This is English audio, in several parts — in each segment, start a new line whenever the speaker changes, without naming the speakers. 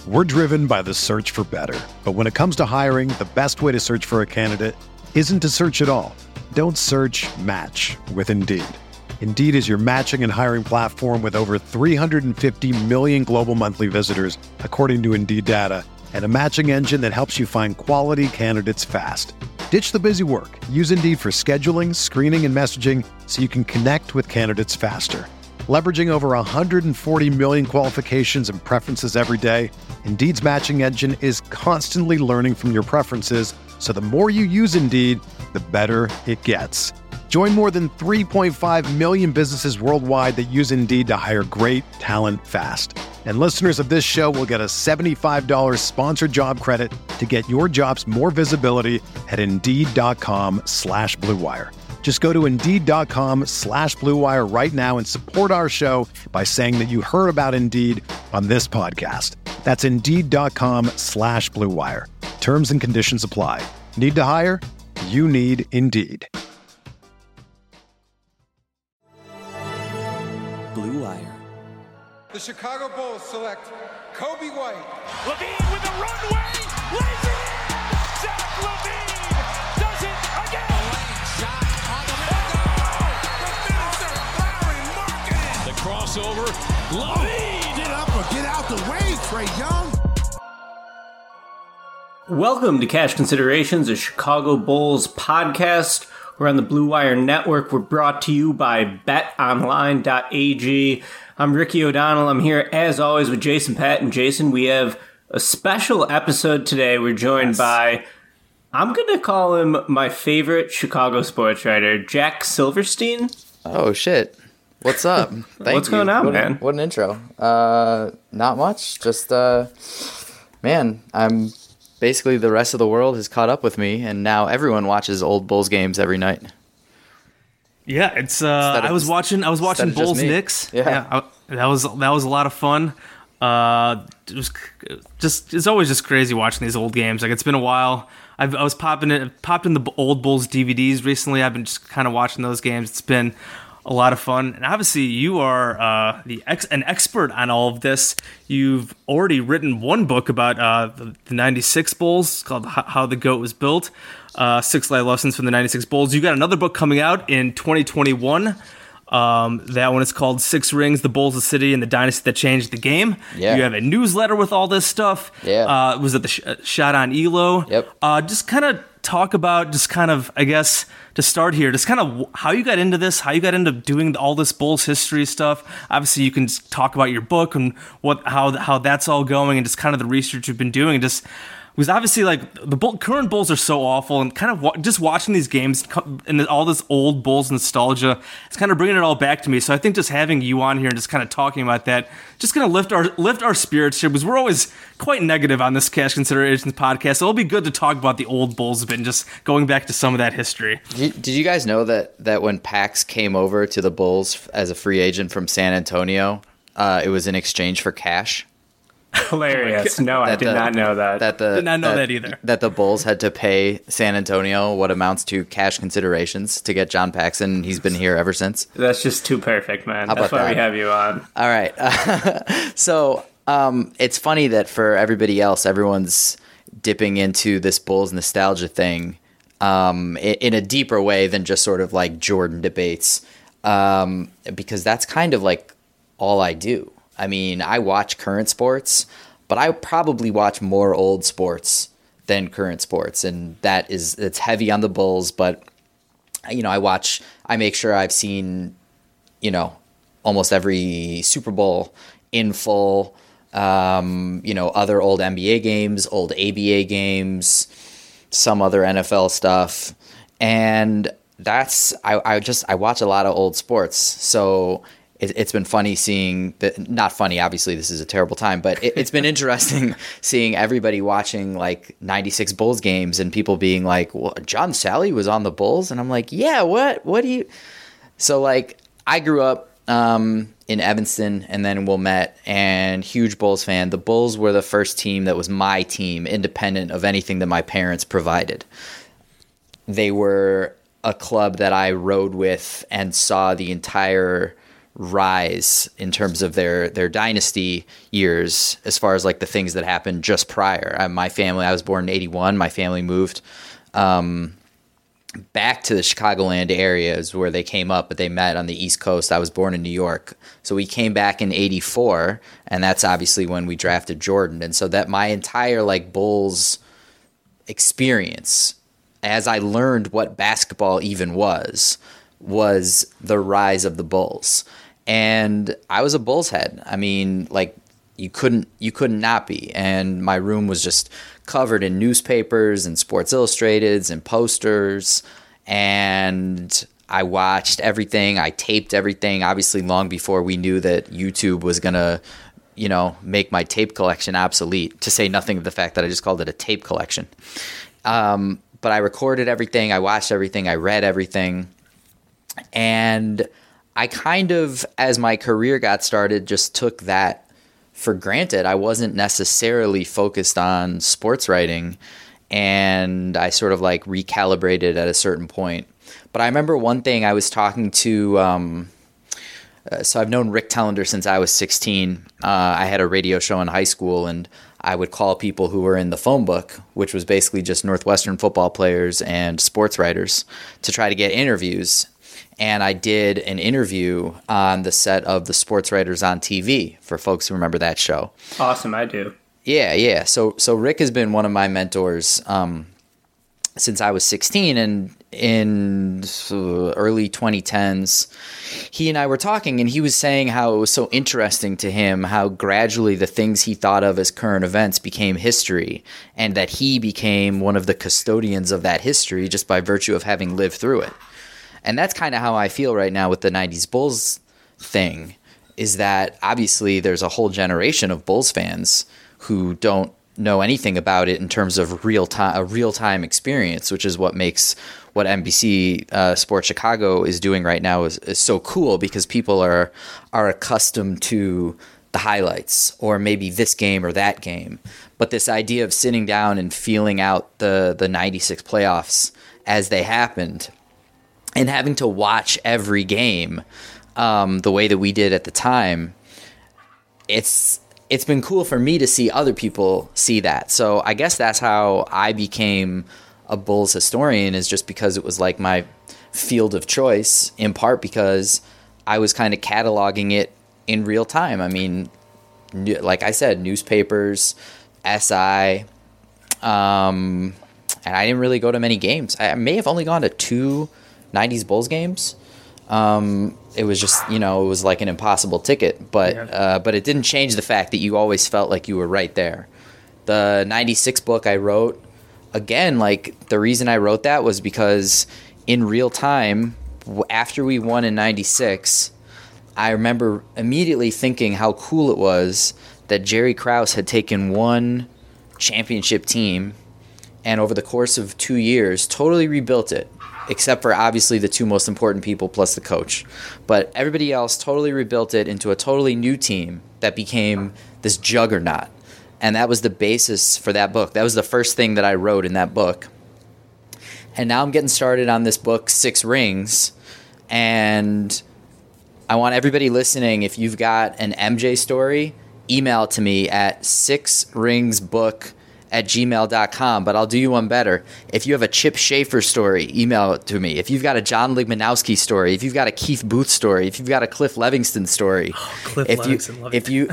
We're driven by the search for better. But when it comes to hiring, the best way to search for a candidate isn't to search at all. Don't search, match with Indeed. Indeed is your matching and hiring platform with over 350 million global monthly visitors, according to Indeed data, and a matching engine that helps you find quality candidates fast. Ditch the busy work. Use Indeed for scheduling, screening, and messaging so you can connect with candidates faster. Leveraging over 140 million qualifications and preferences every day, Indeed's matching engine is constantly learning from your preferences, so the more you use Indeed, the better it gets. Join more than 3.5 million businesses worldwide that use Indeed to hire great talent fast. And listeners of this show will get a $75 sponsored job credit to get your jobs more visibility at Indeed.com/Blue Wire. Just go to Indeed.com/Blue Wire right now and support our show by saying that you heard about Indeed on this podcast. That's Indeed.com/Blue Wire. Terms and conditions apply. Need to hire? You need Indeed.
Blue Wire.
The Chicago Bulls select Kobe White.
LaVine with a runway, lays it in. Zach LaVine does it again.
Lane shot on the window. The finisher, Larry Markkinen.
The crossover, LaVine.
Get up or get out the way, Trae Young.
Welcome to Cash Considerations, a Chicago Bulls podcast. We're on the Blue Wire Network. We're brought to you by betonline.ag. I'm Ricky O'Donnell. I'm here, as always, with Jason Patton. Jason, we have a special episode today. We're joined by, I'm going to call him my favorite Chicago sports writer, Jack Silverstein.
Oh, shit. What's up?
What's going on, man?
What an intro. Not much. Just, man, I'm basically the rest of the world has caught up with me, and now everyone watches old Bulls games every night.
Yeah, it's. I was watching Bulls Knicks.
Yeah,
that was a lot of fun. It's always just crazy watching these old games. Like, it's been a while. I was popped in the old Bulls DVDs recently. I've been just kind of watching those games. It's been a lot of fun, and obviously you are an expert on all of this. You've already written one book about the '96 Bulls called "How the GOAT Was Built." 6 life lessons from the '96 Bulls. You got another book coming out in 2021. That one is called Six Rings: The Bulls, the City, and the Dynasty That Changed the Game.
Yeah.
You have a newsletter with all this stuff.
Yeah.
Was it the Shot on Elo?
Yep.
Just kind of talk about, I guess, to start here, just kind of how you got into this, how you got into doing all this Bulls history stuff. Obviously, you can just talk about your book and how that's all going, and just kind of the research you've been doing. Just because obviously, like, current Bulls are so awful, and kind of just watching these games and all this old Bulls nostalgia, it's kind of bringing it all back to me. So I think just having you on here and just kind of talking about that, just going to lift our spirits here, because we're always quite negative on this Cash Considerations podcast. So it'll be good to talk about the old Bulls a bit and just going back to some of that history.
Did you guys know that when Pax came over to the Bulls as a free agent from San Antonio, it was in exchange for cash?
Hilarious. No, I did not know that.
Did not know that either.
That the Bulls had to pay San Antonio what amounts to cash considerations to get John Paxson. He's been here ever since.
That's just too perfect, man.
That's
why we have you on.
All right. So it's funny that for everybody else, everyone's dipping into this Bulls nostalgia thing in a deeper way than just sort of like Jordan debates, because that's kind of like all I do. I mean, I watch current sports, but I probably watch more old sports than current sports, and it's heavy on the Bulls. But I make sure I've seen, almost every Super Bowl in full. Other old NBA games, old ABA games, some other NFL stuff, and I watch a lot of old sports, so. It's been funny seeing that. Not funny, obviously. This is a terrible time, but it's been interesting seeing everybody watching like '96 Bulls games and people being like, "Well, John Sally was on the Bulls," and I'm like, "Yeah, what do you?" So like, I grew up in Evanston and then Wilmette, and huge Bulls fan. The Bulls were the first team that was my team, independent of anything that my parents provided. They were a club that I rode with and saw the entire rise in terms of their dynasty years, as far as like the things that happened just prior. My family, I was born in 81. My family moved back to the Chicagoland area is where they came up, but they met on the East Coast. I was born in New York. So we came back in 84, and that's obviously when we drafted Jordan. And so that my entire like Bulls experience, as I learned what basketball even was the rise of the Bulls. And I was a Bulls head. I mean, like you couldn't not be. And my room was just covered in newspapers and Sports Illustrateds and posters. And I watched everything. I taped everything, obviously long before we knew that YouTube was going to, make my tape collection obsolete, to say nothing of the fact that I just called it a tape collection. But I recorded everything. I watched everything. I read everything. And I kind of, as my career got started, just took that for granted. I wasn't necessarily focused on sports writing, and I sort of like recalibrated at a certain point. But I remember one thing I was talking to, so I've known Rick Tellender since I was 16. I had a radio show in high school, and I would call people who were in the phone book, which was basically just Northwestern football players and sports writers, to try to get interviews. And I did an interview on the set of the Sports Writers on TV, for folks who remember that show.
Awesome, I do.
Yeah. So Rick has been one of my mentors since I was 16, and in early 2010s, he and I were talking, and he was saying how it was so interesting to him how gradually the things he thought of as current events became history, and that he became one of the custodians of that history just by virtue of having lived through it. And that's kind of how I feel right now with the 90s Bulls thing, is that obviously there's a whole generation of Bulls fans who don't know anything about it in terms of a real-time experience, which is what makes what NBC Sports Chicago is doing right now is so cool, because people are accustomed to the highlights, or maybe this game or that game. But this idea of sitting down and feeling out the 96 playoffs as they happened, and having to watch every game the way that we did at the time, it's been cool for me to see other people see that. So I guess that's how I became a Bulls historian, is just because it was like my field of choice, in part because I was kind of cataloging it in real time. I mean, like I said, newspapers, SI, and I didn't really go to many games. I may have only gone to 2 90s Bulls games. It was just, it was like an impossible ticket, but it didn't change the fact that you always felt like you were right there. The 96 book I wrote, again, like the reason I wrote that was because in real time, after we won in 96, I remember immediately thinking how cool it was that Jerry Krause had taken one championship team and over the course of 2 years totally rebuilt it, except for obviously the 2 most important people plus the coach. But everybody else totally rebuilt it into a totally new team that became this juggernaut. And that was the basis for that book. That was the first thing that I wrote in that book. And now I'm getting started on this book, 6 Rings. And I want everybody listening, if you've got an MJ story, email it to me at 6ringsbook@gmail.com. But I'll do you one better. If you have a Chip Schaefer story, email it to me. If you've got a John Ligmanowski story, if you've got a Keith Booth story, if you've got a Cliff Livingston story, if you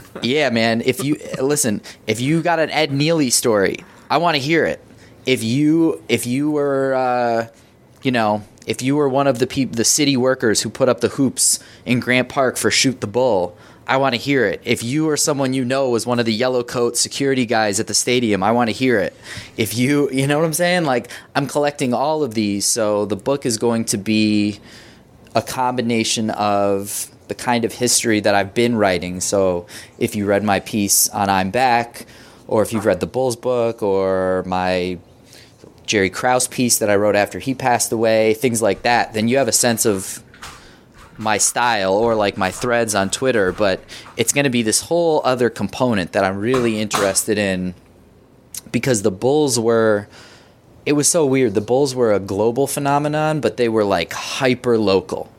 got an Ed Nealy story, I want to hear it. If you were if you were one of the city workers who put up the hoops in Grant Park for Shoot the Bull, I want to hear it. If you or someone was one of the yellow coat security guys at the stadium, I want to hear it. If you know what I'm saying? Like, I'm collecting all of these, so the book is going to be a combination of the kind of history that I've been writing. So if you read my piece on I'm Back, or if you've read the Bulls book, or my Jerry Krause piece that I wrote after he passed away, things like that, then you have a sense of my style, or like my threads on Twitter. But it's going to be this whole other component that I'm really interested in, because the Bulls it was so weird. The Bulls were a global phenomenon, but they were like hyper local.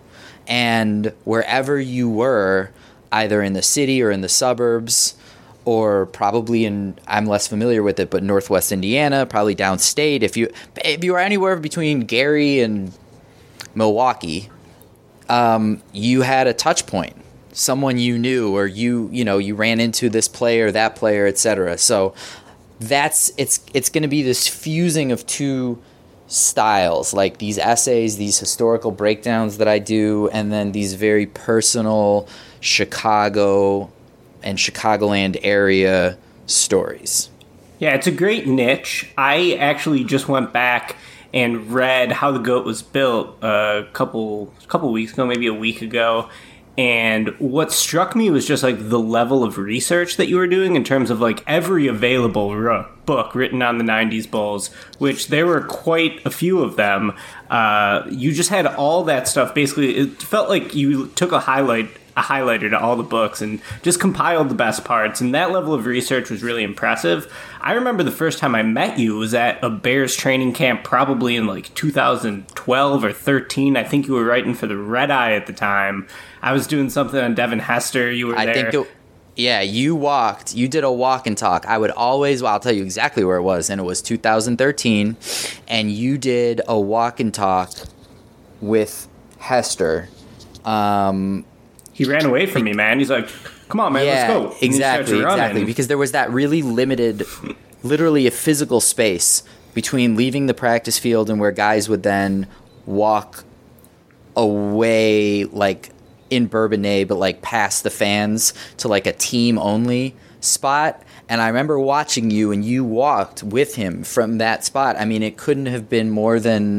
And wherever you were, either in the city or in the suburbs, or probably I'm less familiar with it, but Northwest Indiana, probably downstate. If you were anywhere between Gary and Milwaukee, you had a touch point, someone you knew, or you ran into this player, that player, etc. So it's going to be this fusing of two styles, like these essays, these historical breakdowns that I do, and then these very personal Chicago and Chicagoland area stories.
Yeah, it's a great niche. I actually just went back and read How the Goat Was Built a couple weeks ago, maybe a week ago. And what struck me was just like the level of research that you were doing in terms of like every available book written on the 90s Bulls, which there were quite a few of them. You just had all that stuff. Basically, it felt like you took a highlighter to all the books and just compiled the best parts. And that level of research was really impressive. I remember the first time I met you was at a Bears training camp, probably in like 2012 or 13. I think you were writing for the Red Eye at the time. I was doing something on Devin Hester. You were there.
You did a walk and talk. I'll tell you exactly where it was. And it was 2013. And you did a walk and talk with Hester.
He ran away from me, man. He's like, come on, man, let's go.
Exactly. Because there was that really limited, literally a physical space between leaving the practice field and where guys would then walk away, like in Bourbonnais, but like past the fans to like a team only spot. And I remember watching you, and you walked with him from that spot. I mean, it couldn't have been more than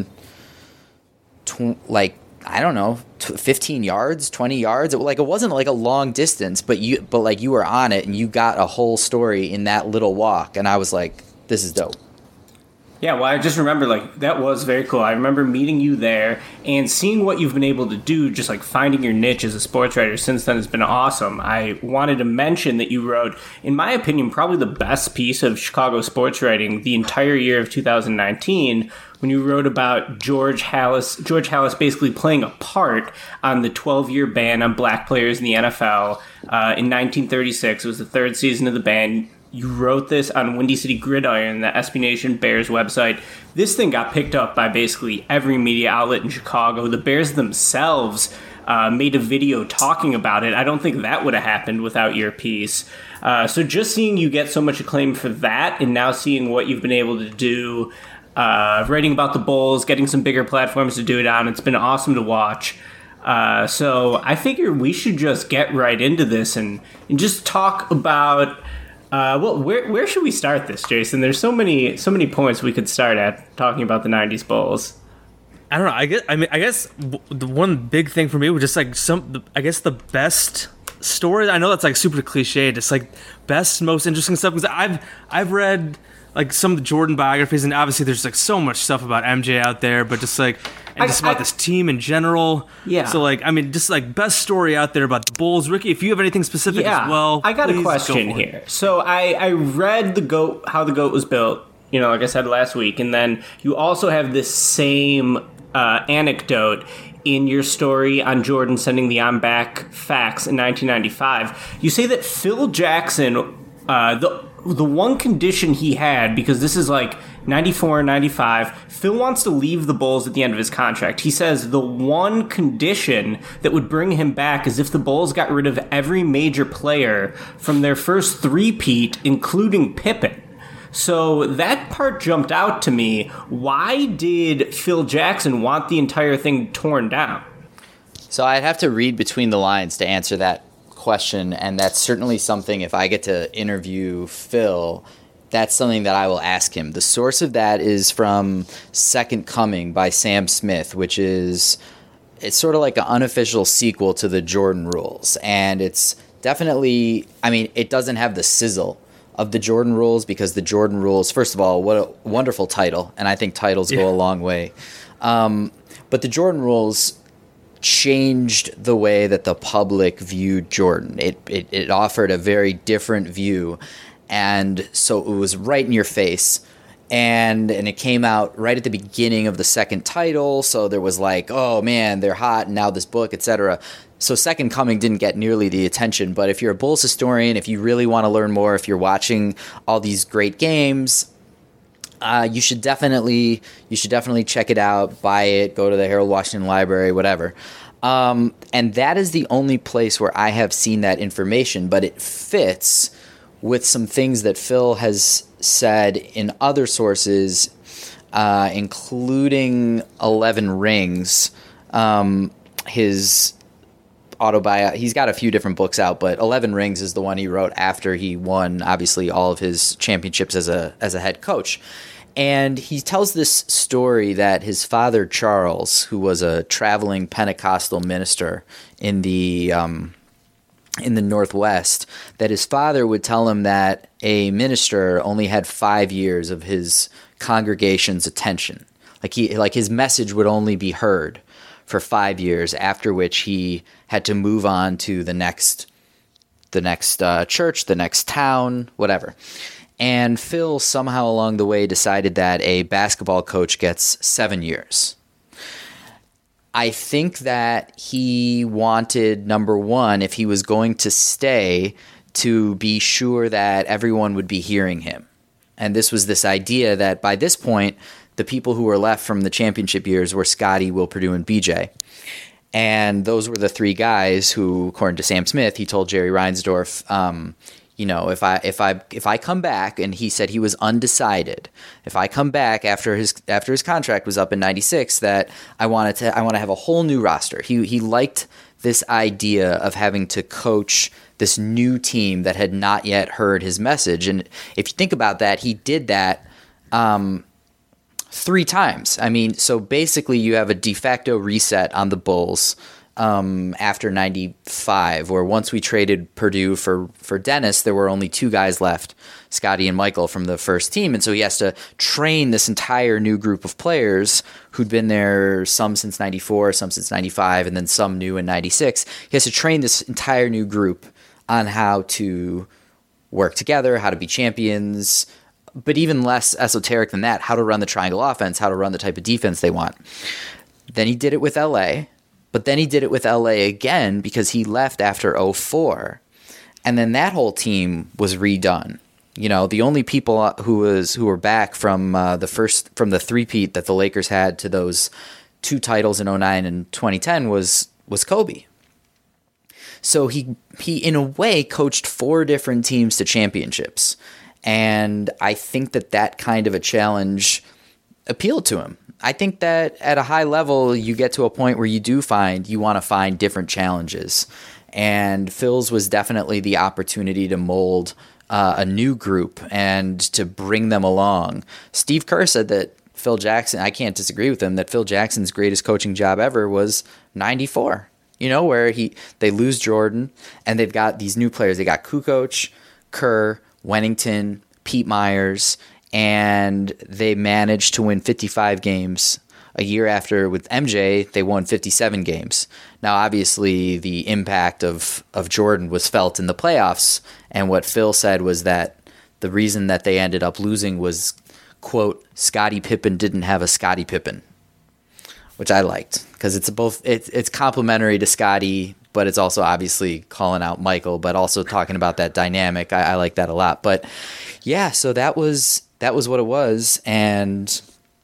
15 yards, 20 yards. It wasn't like a long distance, but you were on it, and you got a whole story in that little walk. And I was like, this is dope.
Yeah, well, I just remember, that was very cool. I remember meeting you there and seeing what you've been able to do, just, finding your niche as a sports writer since then has been awesome. I wanted to mention that you wrote, in my opinion, probably the best piece of Chicago sports writing the entire year of 2019, when you wrote about George Halas basically playing a part on the 12-year ban on black players in the NFL in 1936. It was the third season of the ban. You wrote this on Windy City Gridiron, the SB Nation Bears website. This thing got picked up by basically every media outlet in Chicago. The Bears themselves made a video talking about it. I don't think that would have happened without your piece. So just seeing you get so much acclaim for that, and now seeing what you've been able to do, writing about the Bulls, getting some bigger platforms to do it on, it's been awesome to watch. So I figure we should just get right into this and just talk about... where should we start this, Jason? There's so many points we could start at talking about the 90s Bulls.
I don't know. I guess the one big thing for me was just the best story. I know that's super cliche. Just best, most interesting stuff, because I've read some of the Jordan biographies, and obviously there's so much stuff about MJ out there, but just about this team in general.
Yeah.
So just best story out there about the Bulls. Ricky, if you have anything specific as well,
I got a question here. So I read How the Goat Was Built, like I said last week, and then you also have this same anecdote in your story on Jordan sending the On Back fax in 1995. You say that Phil Jackson, the one condition he had, because this is 94, 95, Phil wants to leave the Bulls at the end of his contract. He says the one condition that would bring him back is if the Bulls got rid of every major player from their first three-peat, including Pippen. So that part jumped out to me. Why did Phil Jackson want the entire thing torn down?
So I'd have to read between the lines to answer that question, and that's certainly something, if I get to interview Phil, that's something that I will ask him. The source of that is from Second Coming by Sam Smith, which is, it's sort of like an unofficial sequel to the Jordan Rules. And it's definitely, it doesn't have the sizzle of the Jordan Rules, because the Jordan Rules, first of all, what a wonderful title, and I think titles go a long way. But the Jordan Rules changed the way that the public viewed Jordan. It offered a very different view, and so it was right in your face. And it came out right at the beginning of the second title, so there was like, oh man, they're hot, and now this book, etc. So Second Coming didn't get nearly the attention, but if you're a Bulls historian, if you really want to learn more, if you're watching all these great games, you should definitely check it out, buy it, go to the Harold Washington Library, whatever. And that is the only place where I have seen that information, but it fits with some things that Phil has said in other sources, including 11 Rings, his autobiography. He's got a few different books out, but 11 Rings is the one he wrote after he won, obviously, all of his championships as a head coach. And he tells this story that his father, Charles, who was a traveling Pentecostal minister in the Northwest, that his father would tell him that a minister only had 5 years of his congregation's attention. Like his message would only be heard for 5 years, after which he had to move on to the next church, the next town, whatever. And Phil somehow along the way decided that a basketball coach gets 7 years. I think that he wanted, number one, if he was going to stay, to be sure that everyone would be hearing him. And this was this idea that by this point, the people who were left from the championship years were Scotty, Will Perdue, and BJ. And those were the three guys who, according to Sam Smith, he told Jerry Reinsdorf, if I come back, and he said he was undecided, if I come back after his contract was up in '96, that I want to have a whole new roster. He liked this idea of having to coach this new team that had not yet heard his message. And if you think about that, he did that 3 times. I mean, so basically you have a de facto reset on the Bulls after 95, where once we traded Perdue for Dennis, there were only 2 guys left, Scotty and Michael, from the first team. And so he has to train this entire new group of players who'd been there, some since 94, some since 95, and then some new in 96. He has to train this entire new group on how to work together, how to be champions, but even less esoteric than that, how to run the triangle offense, how to run the type of defense they want. Then he did it with LA. But then he did it with LA again because he left after 04. And then that whole team was redone. You know, the only people who were back from the three-peat that the Lakers had to those 2 titles in 09 and 2010 was Kobe. So he in a way coached 4 different teams to championships. And I think that kind of a challenge appealed to him. I think that at a high level, you get to a point where you want to find different challenges. And Phil's was definitely the opportunity to mold a new group and to bring them along. Steve Kerr said that Phil Jackson, I can't disagree with him, that Phil Jackson's greatest coaching job ever was 94. You know, where they lose Jordan and they've got these new players. They got Kukoc, Kerr, Wennington, Pete Myers, and they managed to win 55 games. A year after, with MJ, they won 57 games. Now, obviously, the impact of Jordan was felt in the playoffs, and what Phil said was that the reason that they ended up losing was, quote, Scottie Pippen didn't have a Scottie Pippen, which I liked, because it's complimentary to Scottie, but it's also obviously calling out Michael, but also talking about that dynamic. I like that a lot. But yeah, so that was what it was. And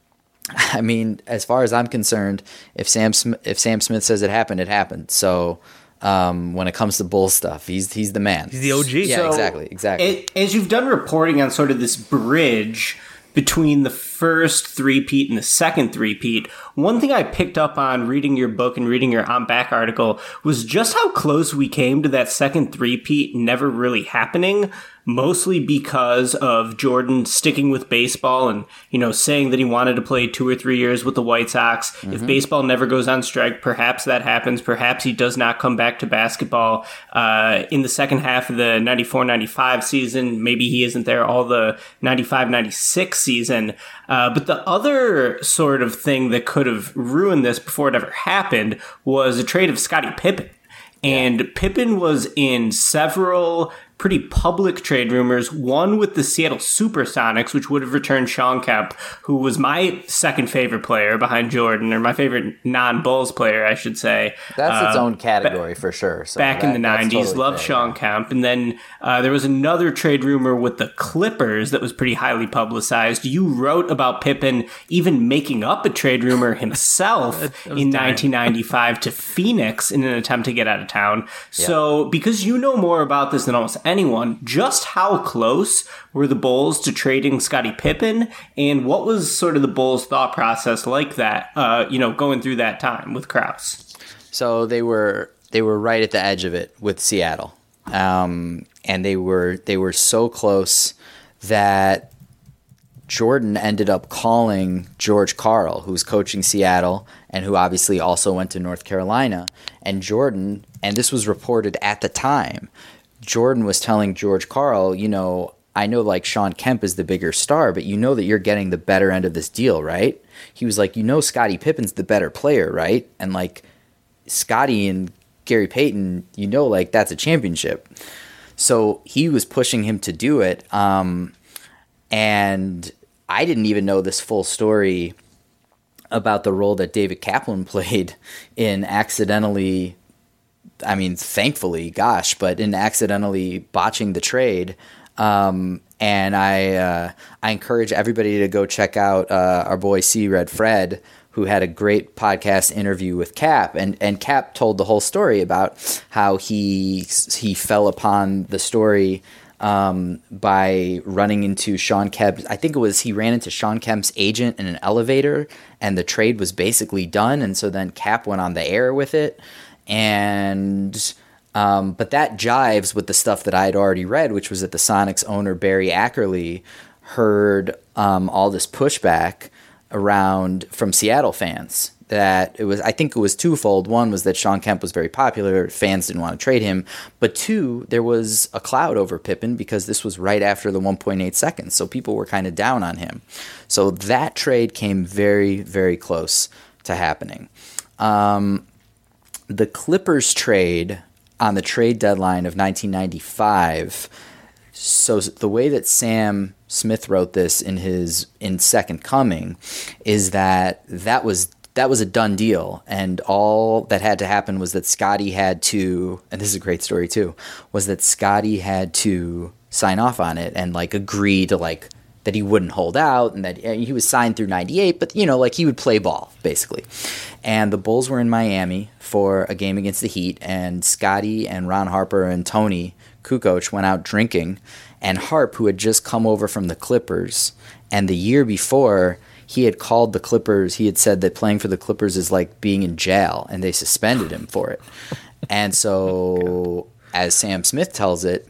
I mean, as far as I'm concerned, if Sam Smith says it happened, it happened. So when it comes to Bull stuff, he's the man.
He's the OG.
Yeah,
So,
exactly.
As you've done reporting on sort of this bridge between the first three-peat and the second three-peat, one thing I picked up on reading your book and reading your On Back article was just how close we came to that second three-peat never really happening, mostly because of Jordan sticking with baseball and, saying that he wanted to play 2 or 3 years with the White Sox. Mm-hmm. If baseball never goes on strike, perhaps that happens. Perhaps he does not come back to basketball in the second half of the 94-95 season. Maybe he isn't there all the 95-96 season. But the other sort of thing that could have ruined this before it ever happened was a trade of Scottie Pippen. And Pippen was in several pretty public trade rumors. One with the Seattle Supersonics, which would have returned Sean Kemp, who was my second favorite player behind Jordan, or my favorite non-Bulls player, I should say.
That's its own category for sure. So
back in the 90s,
totally
loved
fair,
Sean Kemp. And then there was another trade rumor with the Clippers that was pretty highly publicized. You wrote about Pippen even making up a trade rumor himself in 1995 to Phoenix in an attempt to get out of town. So because you know more about this than almost anyone, just how close were the Bulls to trading Scottie Pippen, and what was sort of the Bulls' thought process like that, going through that time with Krause?
So they were right at the edge of it with Seattle, and they were so close that Jordan ended up calling George Karl, who was coaching Seattle and who obviously also went to North Carolina. And Jordan, and this was reported at the time, Jordan was telling George Karl, I know like Sean Kemp is the bigger star, but you know that you're getting the better end of this deal, right? He was like, Scottie Pippen's the better player, right? And like Scottie and Gary Payton, like that's a championship. So he was pushing him to do it. And I didn't even know this full story about the role that David Kaplan played in accidentally, thankfully, but in accidentally botching the trade. And I encourage everybody to go check out our boy C. Red Fred, who had a great podcast interview with Cap, and Cap told the whole story about how he fell upon the story by running into Sean Kemp. I think he ran into Sean Kemp's agent in an elevator, and the trade was basically done. And so then Cap went on the air with it, and but that jives with the stuff that I had already read, which was that the Sonics owner Barry Ackerley heard all this pushback around from Seattle fans. I think it was twofold. One was that Sean Kemp was very popular, fans didn't want to trade him, but two, there was a cloud over Pippen because this was right after the 1.8 seconds, so people were kind of down on him. So that trade came very, very close to happening. The Clippers trade on the trade deadline of 1995, so the way that Sam Smith wrote this in Second Coming is that was a done deal, and all that had to happen was that Scottie had to, and this is a great story too, was that Scottie had to sign off on it and like agree to like that he wouldn't hold out, and that he was signed through 98, but he would play ball basically. And the Bulls were in Miami for a game against the Heat, and Scottie and Ron Harper and Tony Kukoc went out drinking, and Harp, who had just come over from the Clippers, and the year before he had called the Clippers, he had said that playing for the Clippers is like being in jail, and they suspended him for it. And so, as Sam Smith tells it,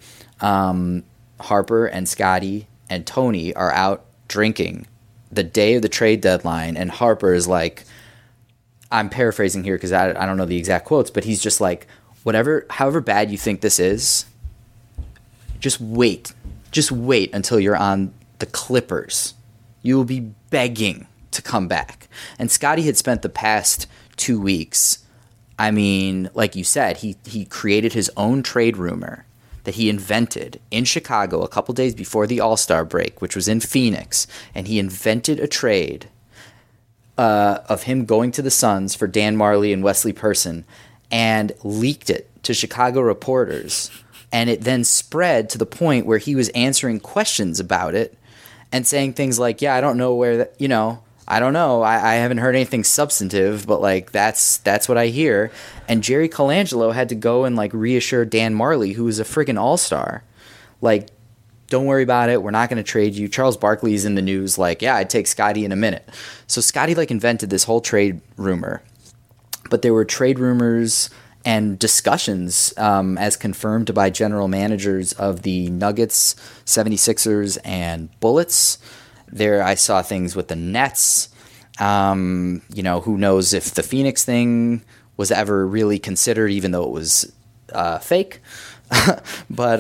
Harper and Scottie and Tony are out drinking the day of the trade deadline, and Harper is like, I'm paraphrasing here because I don't know the exact quotes, but he's just like, however bad you think this is, just wait until you're on the Clippers. You will be begging to come back. And Scottie had spent the past 2 weeks, like you said, he created his own trade rumor that he invented in Chicago a couple days before the All-Star break, which was in Phoenix, and he invented a trade of him going to the Suns for Dan Marley and Wesley Person, and leaked it to Chicago reporters, and it then spread to the point where he was answering questions about it and saying things like, I don't know where that, I don't know. I haven't heard anything substantive, but like that's what I hear. And Jerry Colangelo had to go and like reassure Dan Marley, who was a friggin' all-star, like, don't worry about it. We're not going to trade you. Charles Barkley's in the news like, I'd take Scottie in a minute. So Scottie like invented this whole trade rumor, but there were trade rumors and discussions as confirmed by general managers of the Nuggets, 76ers, and Bullets. There I saw things with the Nets. Who knows if the Phoenix thing was ever really considered, even though it was fake. But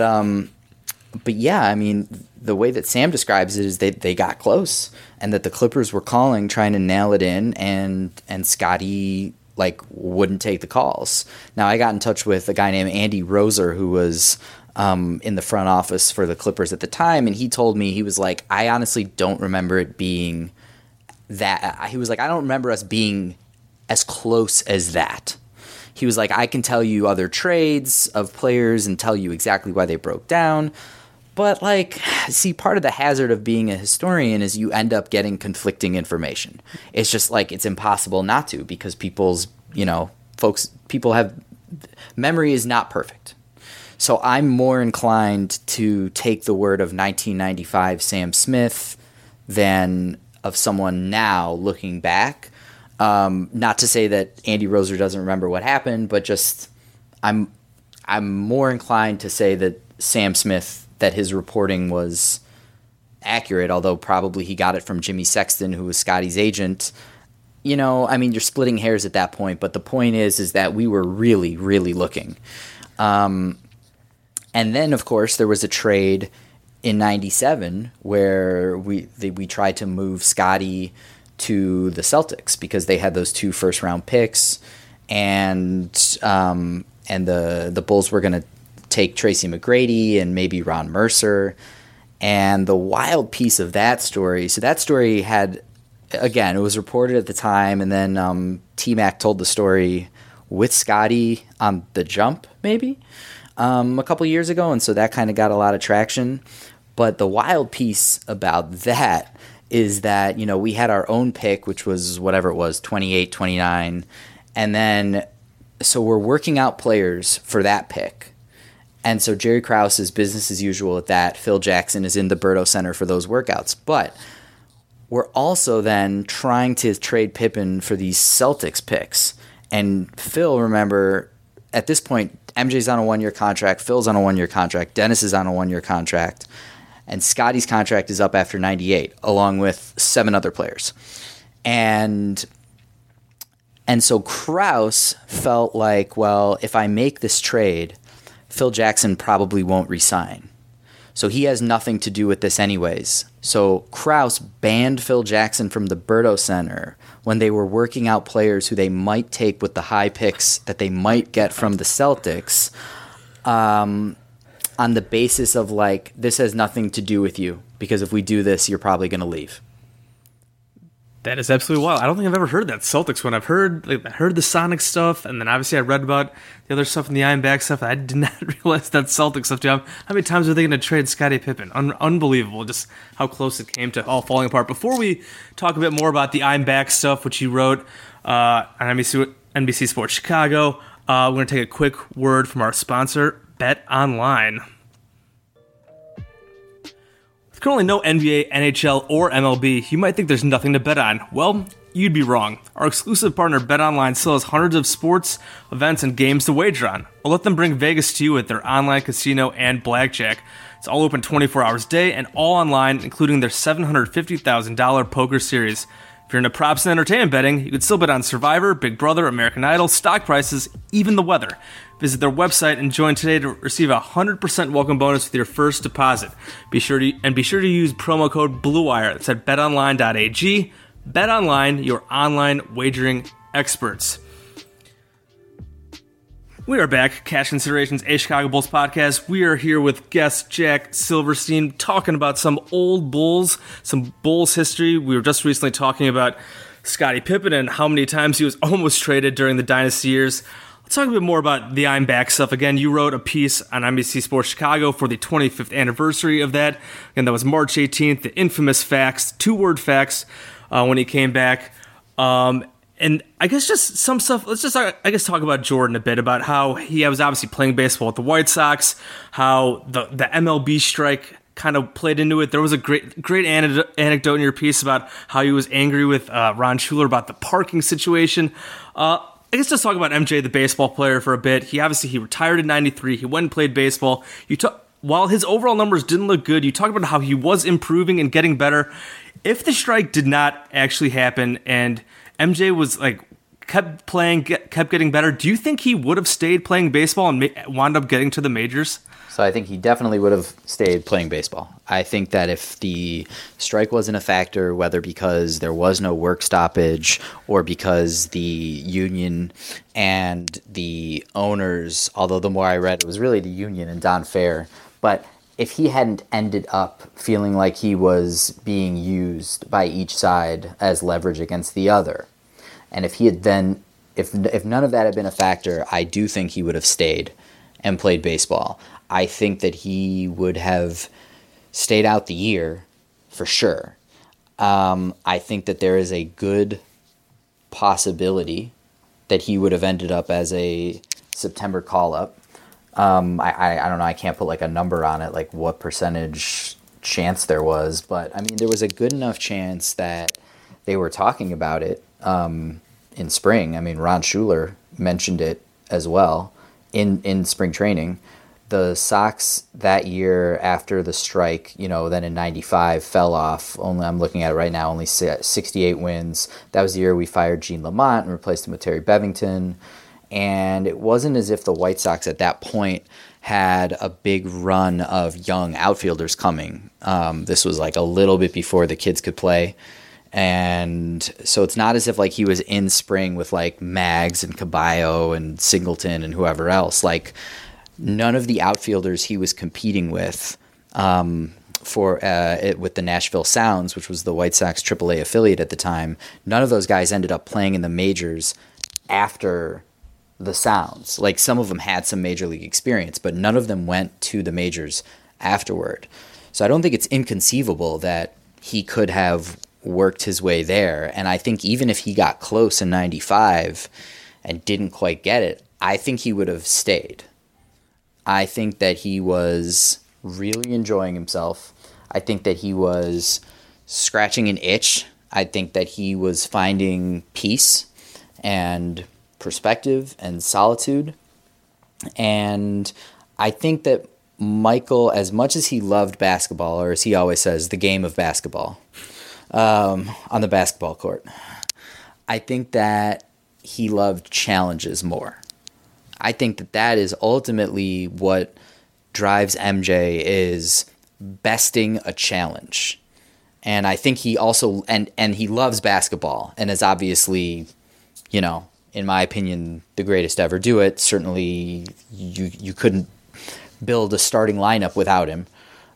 yeah, the way that Sam describes it is they got close, and that the Clippers were calling, trying to nail it in, and Scottie like wouldn't take the calls. Now I got in touch with a guy named Andy Roser, who was in the front office for the Clippers at the time, and he told me, he was like, I honestly don't remember it being that. He was like, I don't remember us being as close as that. He was like, I can tell you other trades of players and tell you exactly why they broke down. But, like, see, part of the hazard of being a historian is you end up getting conflicting information. It's just like, it's impossible not to, because people have, memory is not perfect. So I'm more inclined to take the word of 1995 Sam Smith than of someone now looking back. Not to say that Andy Roser doesn't remember what happened, but just I'm more inclined to say that Sam Smith, that his reporting was accurate, although probably he got it from Jimmy Sexton, who was Scotty's agent. I mean, you're splitting hairs at that point, but the point is that we were really, really looking. And then, of course, there was a trade in '97 where we tried to move Scotty to the Celtics because they had those 2 first-round picks, and the Bulls were going to take Tracy McGrady and maybe Ron Mercer. And the wild piece of that story, so that story had, again, it was reported at the time, and then T-Mac told the story with Scotty on The Jump, maybe, a couple years ago, and so that kind of got a lot of traction. But the wild piece about that is that, we had our own pick, which was whatever it was, 28, 29, and then so we're working out players for that pick. And so Jerry Krause is business as usual at that. Phil Jackson is in the Berto Center for those workouts. But we're also then trying to trade Pippen for these Celtics picks. And Phil, remember, at this point, MJ's on a 1-year contract, Phil's on a 1-year contract, Dennis is on a 1-year contract, and Scotty's contract is up after 98, along with 7 other players. And so Krause felt like, well, if I make this trade, Phil Jackson probably won't resign. So he has nothing to do with this anyways. So Krause banned Phil Jackson from the Berto Center when they were working out players who they might take with the high picks that they might get from the Celtics, on the basis of, like, this has nothing to do with you, because if we do this, you're probably going to leave.
That is absolutely wild. I don't think I've ever heard that Celtics one. I heard the Sonic stuff, and then obviously I read about the other stuff and the Ironback stuff. I did not realize that Celtics stuff too. How many times are they going to trade Scottie Pippen? Unbelievable, just how close it came to all falling apart. Before we talk a bit more about the Ironback stuff, which you wrote on NBC Sports Chicago, we're going to take a quick word from our sponsor, Bet Online. Currently no NBA, NHL, or MLB, you might think there's nothing to bet on. Well, you'd be wrong. Our exclusive partner BetOnline still has hundreds of sports, events, and games to wager on. Or let them bring Vegas to you with their online casino and blackjack. It's all open 24 hours a day and all online, including their $750,000 poker series. If you're into props and entertainment betting, you can still bet on Survivor, Big Brother, American Idol, stock prices, even the weather. Visit their website and join today to receive a 100% welcome bonus with your first deposit. Be sure to use promo code BLUEWIRE. That's at betonline.ag. BetOnline, your online wagering experts. We are back. Cash Considerations, a Chicago Bulls podcast. We are here with guest Jack Silverstein talking about some old Bulls, some Bulls history. We were just recently talking about Scottie Pippen and how many times he was almost traded during the dynasty years. Let's talk a bit more about the I'm Back stuff. Again, you wrote a piece on NBC Sports Chicago for the 25th anniversary of that. And that was March 18th, the infamous facts, 2-word facts, when he came back. And I guess just some stuff, let's just, talk about Jordan a bit, about how he was obviously playing baseball with the White Sox, how the MLB strike kind of played into it. There was a great anecdote in your piece about how he was angry with Ron Schuler about the parking situation. I guess just talk about MJ, the baseball player, for a bit. He retired in 93. He went and played baseball. While his overall numbers didn't look good, you talk about how he was improving and getting better. If the strike did not actually happen and MJ was kept playing, kept getting better, do you think he would have stayed playing baseball and wound up getting to the majors?
So I think he definitely would have stayed playing baseball. I think that if the strike wasn't a factor, whether because there was no work stoppage or because the union and the owners, although the more I read, it was really the union and Don Fair. But if he hadn't ended up feeling like he was being used by each side as leverage against the other, and if he had then, if none of that had been a factor, I do think he would have stayed and played baseball. I think that he would have stayed out the year for sure. I think that there is a good possibility that he would have ended up as a September call-up. I don't know. I can't put like a number on it, like what percentage chance there was. But, I mean, there was a good enough chance that they were talking about it in spring. I mean, Ron Schuler mentioned it as well in spring training. The Sox that year after the strike, then in 95 fell off. Only, I'm looking at it right now, only 68 wins. That was the year we fired Gene Lamont and replaced him with Terry Bevington. And it wasn't as if the White Sox at that point had a big run of young outfielders coming. This was like a little bit before the kids could play. And so it's not as if like he was in spring with like Mags and Caballo and Singleton and whoever else. Like, none of the outfielders he was competing with with the Nashville Sounds, which was the White Sox AAA affiliate at the time, none of those guys ended up playing in the majors after the Sounds. Like, some of them had some major league experience, but none of them went to the majors afterward. So I don't think it's inconceivable that he could have worked his way there. And I think even if he got close in 95 and didn't quite get it, I think he would have stayed. I think that he was really enjoying himself. I think that he was scratching an itch. I think that he was finding peace and perspective and solitude. And I think that Michael, as much as he loved basketball, or as he always says, the game of basketball, on the basketball court, I think that he loved challenges more. I think that that is ultimately what drives MJ, is besting a challenge. And I think he also, and he loves basketball and is obviously, in my opinion, the greatest to ever do it. Certainly you couldn't build a starting lineup without him.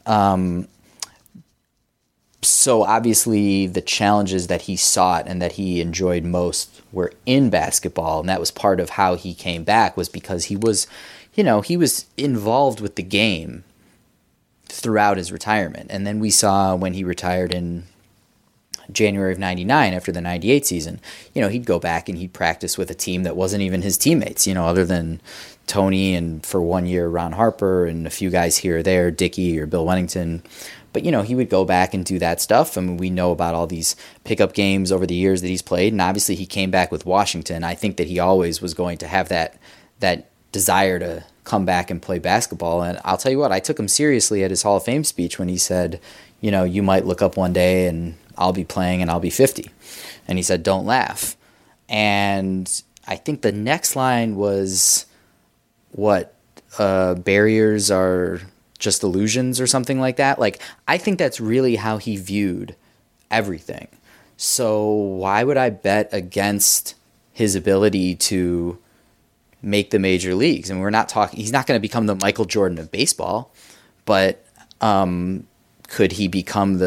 So obviously the challenges that he sought and that he enjoyed most were in basketball, and that was part of how he came back, was because he was, he was involved with the game throughout his retirement. And then we saw when he retired in January of 99 after the 98 season, he'd go back and he'd practice with a team that wasn't even his teammates, other than Tony and for 1 year Ron Harper and a few guys here or there, Dickey or Bill Wennington. But, he would go back and do that stuff. I mean, we know about all these pickup games over the years that he's played, and obviously he came back with Washington. I think that he always was going to have that desire to come back and play basketball. And I'll tell you what, I took him seriously at his Hall of Fame speech when he said, you might look up one day and I'll be playing and I'll be 50. And he said, don't laugh. And I think the next line was, barriers are just illusions or something like that. Like, I think that's really how he viewed everything. So why would I bet against his ability to make the major leagues? And we're not talking, he's not going to become the Michael Jordan of baseball, but could he become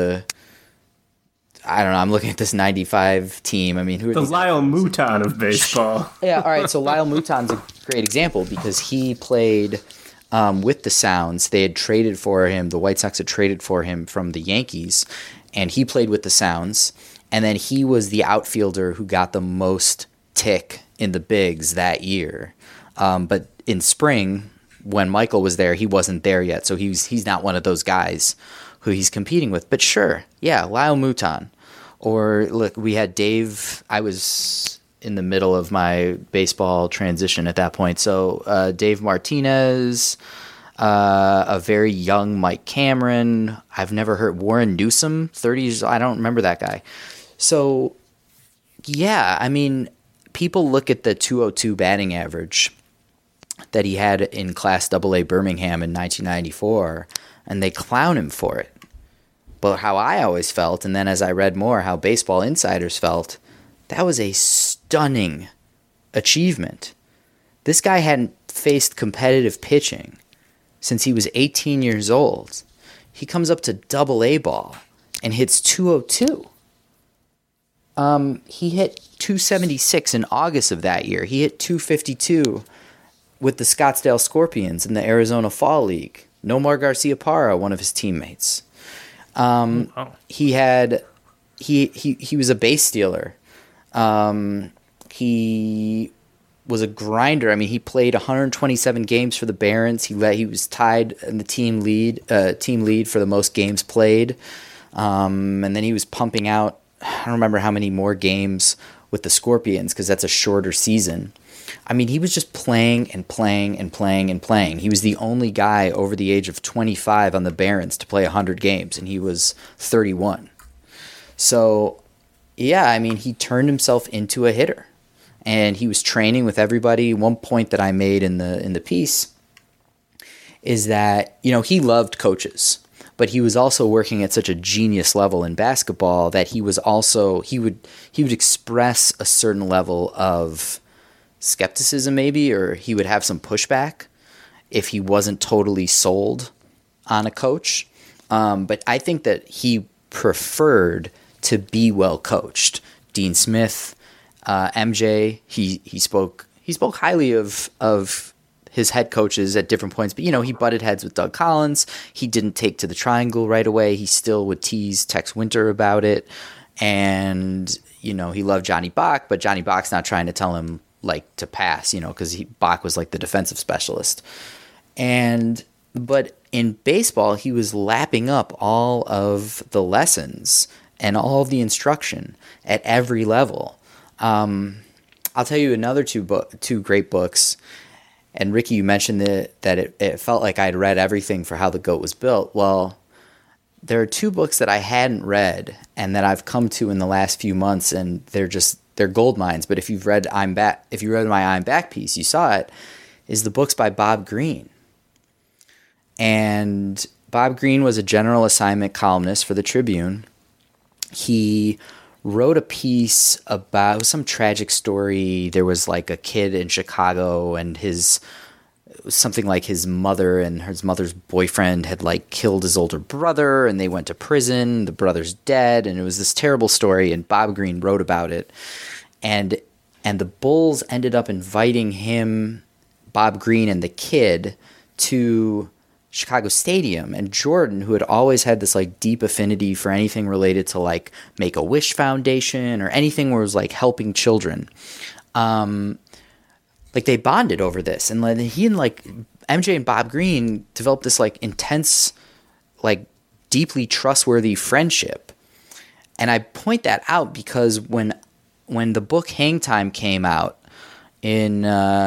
I don't know, I'm looking at this 95 team. I mean, who are
the
these
Lyle Mouton of baseball?
Yeah, all right, so Lyle Mouton's a great example because he played with the Sounds. They had traded for him, the White Sox had traded for him from the Yankees, and he played with the Sounds. And then he was the outfielder who got the most tick in the bigs that year. But in spring, when Michael was there, he wasn't there yet, so he's not one of those guys who he's competing with. But sure, yeah, Lyle Mouton. Or look, we had Dave. I was in the middle of my baseball transition at that point. So Dave Martinez, a very young Mike Cameron. I've never heard Warren Newsom, 30s. I don't remember that guy. So, yeah, I mean, people look at the .202 batting average that he had in Class AA Birmingham in 1994, and they clown him for it. But how I always felt, and then as I read more, how Baseball Insiders felt, that was a stunning achievement. This guy hadn't faced competitive pitching since he was 18 years old. He comes up to AA ball and hits 202. He hit 276 in August of that year. He hit 252 with the Scottsdale Scorpions in the Arizona Fall League. Nomar Garciaparra, one of his teammates. He was a base stealer. He was a grinder. I mean, he played 127 games for the Barons. He was tied in the team lead for the most games played. And then he was pumping out, I don't remember how many more games with the Scorpions because that's a shorter season. I mean, he was just playing and playing and playing and playing. He was the only guy over the age of 25 on the Barons to play 100 games, and he was 31. So, yeah, I mean, he turned himself into a hitter, and he was training with everybody. One point that I made in the piece is that, you know, he loved coaches, but he was also working at such a genius level in basketball that he would express a certain level of skepticism maybe, or he would have some pushback if he wasn't totally sold on a coach. But I think that he preferred to be well coached. Dean Smith, MJ, he spoke highly of his head coaches at different points, but, you know, he butted heads with Doug Collins. He didn't take to the triangle right away. He still would tease Tex Winter about it. And, you know, he loved Johnny Bach, but Johnny Bach's not trying to tell him, like, to pass, you know, because Bach was, like, the defensive specialist. But in baseball, he was lapping up all of the lessons and all of the instruction at every level. I'll tell you another two great books. And Ricky, you mentioned that it felt like I'd read everything for How the Goat Was Built. Well, there are two books that I hadn't read and that I've come to in the last few months, and they're gold mines. But if you read my I'm Back piece, you saw it, is the books by Bob Greene. And Bob Greene was a general assignment columnist for the Tribune. He wrote a piece about some tragic story. There was like a kid in Chicago, and something like his mother and his mother's boyfriend had like killed his older brother, and they went to prison. The brother's dead, and it was this terrible story, and Bob Greene wrote about it. And the Bulls ended up inviting him, Bob Greene, and the kid to Chicago Stadium. And Jordan, who had always had this like deep affinity for anything related to like Make-A-Wish Foundation or anything where it was like helping children, like they bonded over this. And he and like MJ and Bob Greene developed this like intense, like deeply trustworthy friendship. And I point that out because when the book Hang Time came out in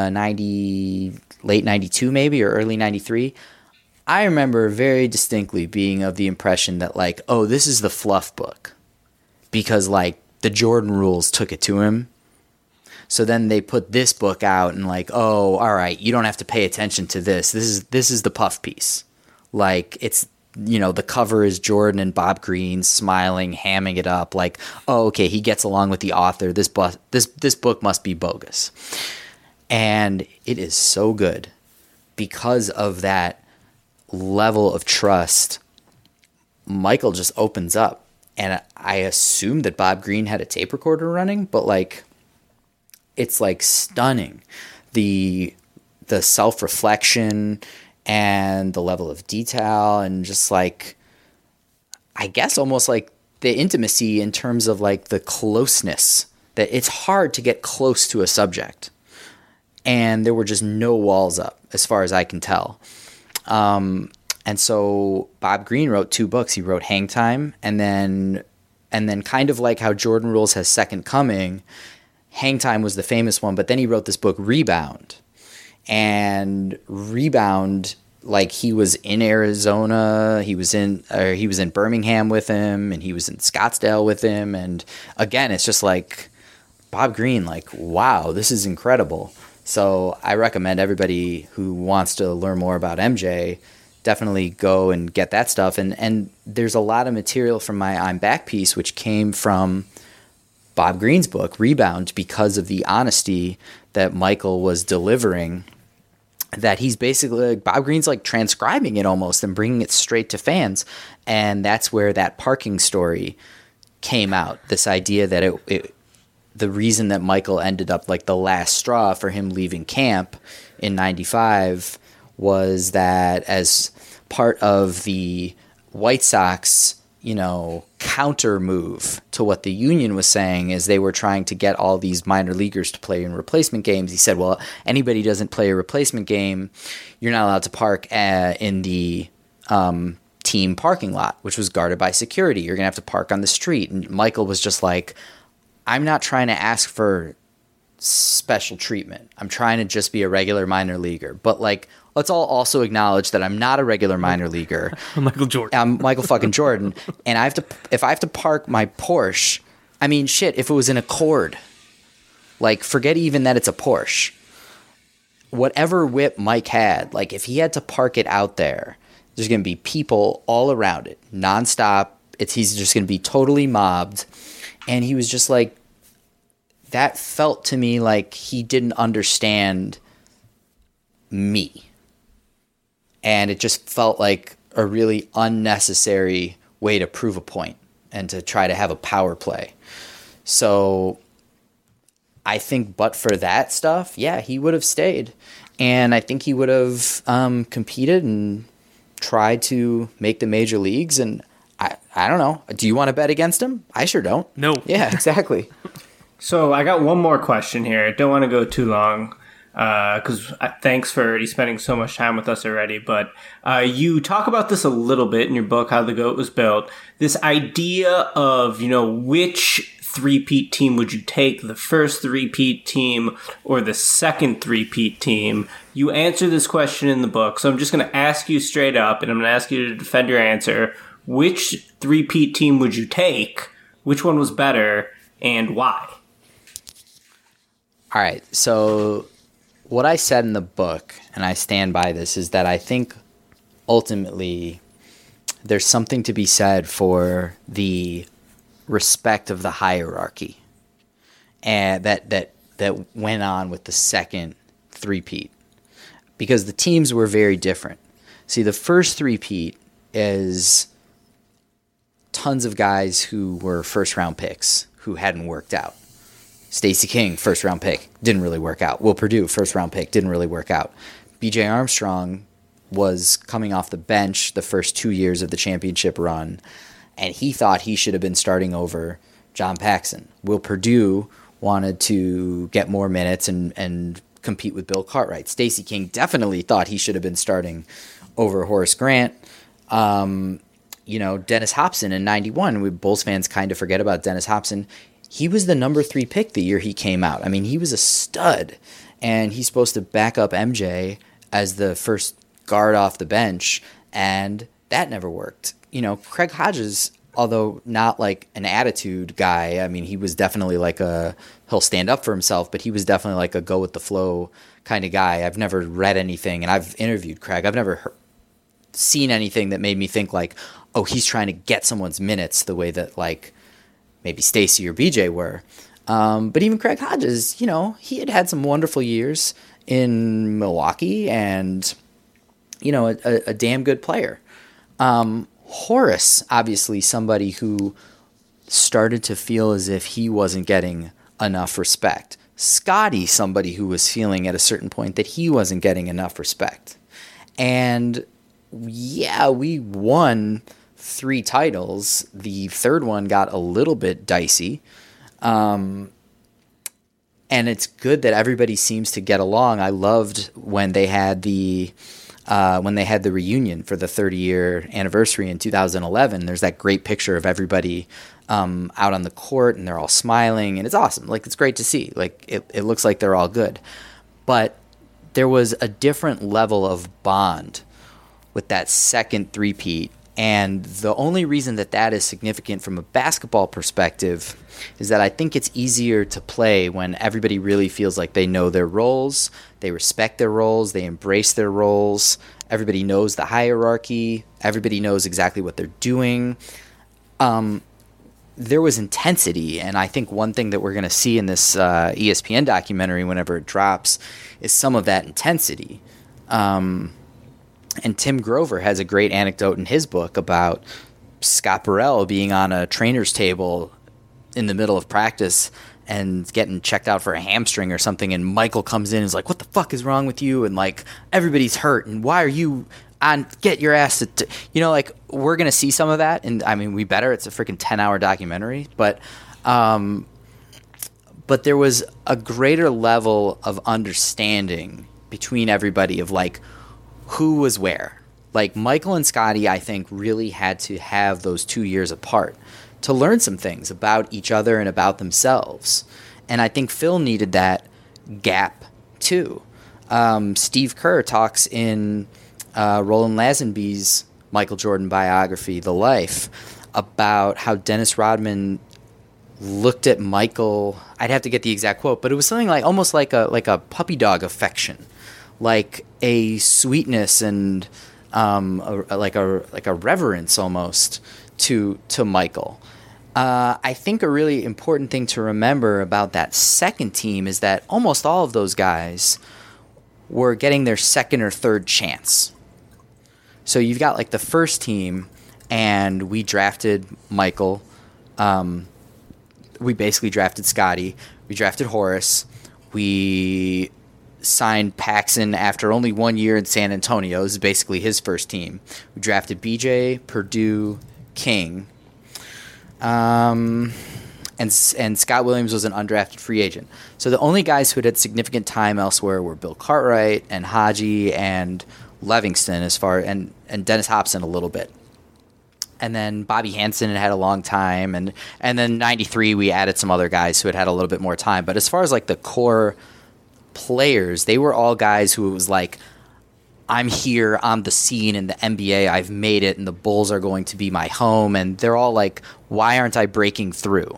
late 92 maybe or early 93, I remember very distinctly being of the impression that like, oh, this is the fluff book because like the Jordan rules took it to him. So then they put this book out and like, oh, all right, you don't have to pay attention to this. This is the puff piece. Like it's, you know, the cover is Jordan and Bob Greene smiling, hamming it up like, oh, okay, he gets along with the author. This book must be bogus. And it is so good because of that level of trust. Michael just opens up, and I assume that Bob Greene had a tape recorder running, but like it's like stunning the self-reflection and the level of detail, and just like I guess almost like the intimacy in terms of like the closeness, that it's hard to get close to a subject, and there were just no walls up as far as I can tell. And so Bob Greene wrote two books. He wrote Hang Time, and then kind of like how Jordan Rules has Second Coming, Hang Time was the famous one, but then he wrote this book Rebound. And Rebound, like he was in Arizona, he was in Birmingham with him, and he was in Scottsdale with him, and again, it's just like Bob Greene, like, wow, this is incredible. So I recommend everybody who wants to learn more about MJ definitely go and get that stuff. And there's a lot of material from my I'm Back piece, which came from Bob Green's book, Rebound, because of the honesty that Michael was delivering, that he's basically, Bob Green's like transcribing it almost and bringing it straight to fans. And that's where that parking story came out. This idea that the reason that Michael ended up like the last straw for him leaving camp in 95 was that as part of the White Sox, counter move to what the union was saying is they were trying to get all these minor leaguers to play in replacement games. He said, well, anybody who doesn't play a replacement game, you're not allowed to park in the team parking lot, which was guarded by security. You're going to have to park on the street. And Michael was just like, I'm not trying to ask for special treatment. I'm trying to just be a regular minor leaguer. But like, let's all also acknowledge that I'm not a regular minor leaguer.
Michael Jordan.
I'm Michael fucking Jordan. And if I have to park my Porsche, I mean, shit, if it was an Accord, like forget even that it's a Porsche. Whatever whip Mike had, like if he had to park it out there, there's going to be people all around it, nonstop. He's just going to be totally mobbed. And he was just like, that felt to me like he didn't understand me. And it just felt like a really unnecessary way to prove a point and to try to have a power play. So I think but for that stuff, yeah, he would have stayed. And I think he would have competed and tried to make the major leagues. And I don't know. Do you want to bet against him? I sure don't.
No.
Yeah, exactly.
So I got one more question here. I don't want to go too long because thanks for already spending so much time with us already. But you talk about this a little bit in your book, How the GOAT Was Built. This idea of, which three-peat team would you take, the first three-peat team or the second three-peat team? You answer this question in the book, so I'm just going to ask you straight up, and I'm going to ask you to defend your answer. Which three-peat team would you take? Which one was better, and why?
All right, so what I said in the book, and I stand by this, is that I think ultimately there's something to be said for the respect of the hierarchy and that went on with the second three-peat, because the teams were very different. See, the first three-peat is tons of guys who were first-round picks who hadn't worked out. Stacey King, first-round pick, didn't really work out. Will Perdue, first-round pick, didn't really work out. B.J. Armstrong was coming off the bench the first 2 years of the championship run, and he thought he should have been starting over John Paxson. Will Perdue wanted to get more minutes and compete with Bill Cartwright. Stacey King definitely thought he should have been starting over Horace Grant. Dennis Hopson in 91, Bulls fans kind of forget about Dennis Hopson. He was the number 3 pick the year he came out. I mean, he was a stud, and he's supposed to back up MJ as the first guard off the bench, and that never worked. Craig Hodges, although not like an attitude guy, I mean, he was definitely like he'll stand up for himself, but he was definitely like a go with the flow kind of guy. I've never read anything, and I've interviewed Craig. I've never seen anything that made me think like, oh, he's trying to get someone's minutes the way that like maybe Stacey or BJ were. But even Craig Hodges, he had some wonderful years in Milwaukee and, a damn good player. Horace, obviously somebody who started to feel as if he wasn't getting enough respect. Scotty, somebody who was feeling at a certain point that he wasn't getting enough respect. And yeah, we won 3 titles. The third one got a little bit dicey. And it's good that everybody seems to get along. I loved when they had the reunion for the 30-year anniversary in 2011. There's that great picture of everybody out on the court, and they're all smiling, and it's awesome. Like, it's great to see. Like, it looks like they're all good. But there was a different level of bond with that second three-peat And the only reason that is significant from a basketball perspective is that I think it's easier to play when everybody really feels like they know their roles, they respect their roles, they embrace their roles, everybody knows the hierarchy, everybody knows exactly what they're doing. There was intensity, and I think one thing that we're going to see in this ESPN documentary whenever it drops is some of that intensity. And Tim Grover has a great anecdote in his book about Scott Burrell being on a trainer's table in the middle of practice and getting checked out for a hamstring or something, and Michael comes in and is like, "What the fuck is wrong with you?" And like, everybody's hurt, and why are you on? Get your ass to like, we're gonna see some of that, and I mean, we better. It's a freaking 10-hour documentary, but there was a greater level of understanding between everybody of like who was where. Like Michael and Scotty, I think, really had to have those 2 years apart to learn some things about each other and about themselves. And I think Phil needed that gap too. Steve Kerr talks in Roland Lazenby's Michael Jordan biography, The Life, about how Dennis Rodman looked at Michael. I'd have to get the exact quote, but it was something like almost like a puppy dog affection, like a sweetness and like a reverence almost to Michael. I think a really important thing to remember about that second team is that almost all of those guys were getting their second or third chance. So you've got like the first team, and we drafted Michael. We basically drafted Scotty. We drafted Horace. We signed Paxson after only 1 year in San Antonio. This is basically his first team. We drafted BJ, Purdue, King. And Scott Williams was an undrafted free agent. So the only guys who had significant time elsewhere were Bill Cartwright and Haji and Livingston, and Dennis Hobson a little bit. And then Bobby Hansen had a long time, and then 93 we added some other guys who had a little bit more time. But as far as like the core players, they were all guys who it was like, I'm here on the scene in the NBA, I've made it, and the Bulls are going to be my home. And they're all like, why aren't I breaking through?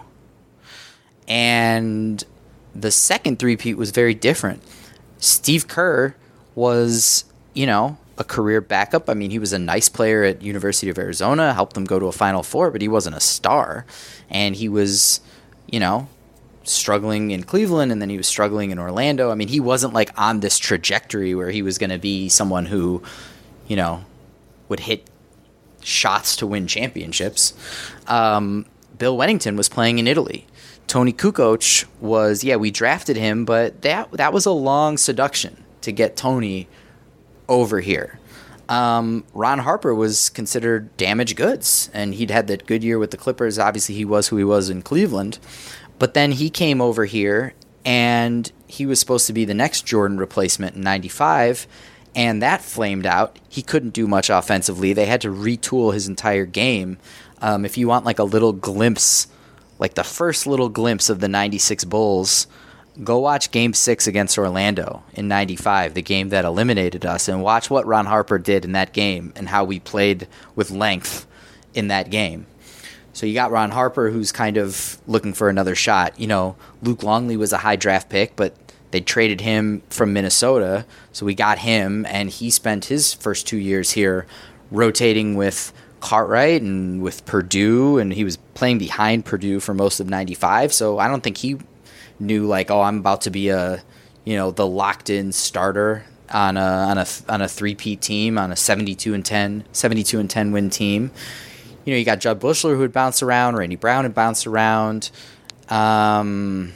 And the second three-peat was very different. Steve Kerr was, a career backup. I mean, he was a nice player at University of Arizona, helped them go to a Final Four, but he wasn't a star. And he was, struggling in Cleveland, and then he was struggling in Orlando. I mean, he wasn't like on this trajectory where he was going to be someone who, would hit shots to win championships. Bill Wennington was playing in Italy. Tony Kukoc was, we drafted him, but that was a long seduction to get Tony over here. Ron Harper was considered damaged goods, and he'd had that good year with the Clippers. Obviously, he was who he was in Cleveland. But then he came over here, and he was supposed to be the next Jordan replacement in 95, and that flamed out. He couldn't do much offensively. They had to retool his entire game. If you want like a little glimpse, like the first little glimpse of the 96 Bulls, go watch Game 6 against Orlando in 95, the game that eliminated us, and watch what Ron Harper did in that game and how we played with length in that game. So you got Ron Harper, who's kind of looking for another shot. Luke Longley was a high draft pick, but they traded him from Minnesota, so we got him, and he spent his first 2 years here rotating with Cartwright and with Purdue, and he was playing behind Purdue for most of 95, so I don't think he knew like, oh, I'm about to be the locked-in starter on a three-peat team, on a 72-10 win team. You got Judd Bushler who would bounce around, Randy Brown would bounce around. Who am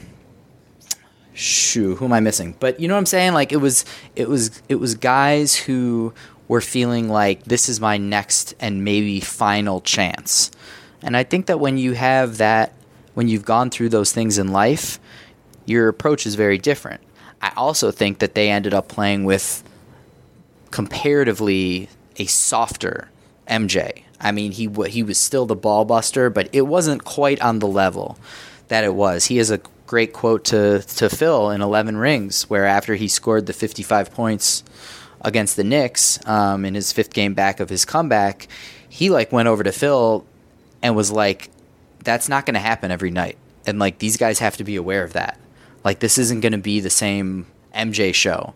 I missing? But you know what I'm saying? Like it was guys who were feeling like this is my next and maybe final chance. And I think that when you have that, when you've gone through those things in life, your approach is very different. I also think that they ended up playing with comparatively a softer MJ. I mean, he was still the ball buster, but it wasn't quite on the level that it was. He has a great quote to Phil in 11 Rings, where after he scored the 55 points against the Knicks in his fifth game back of his comeback, he like went over to Phil and was like, that's not going to happen every night. And like, these guys have to be aware of that. Like, this isn't going to be the same MJ show.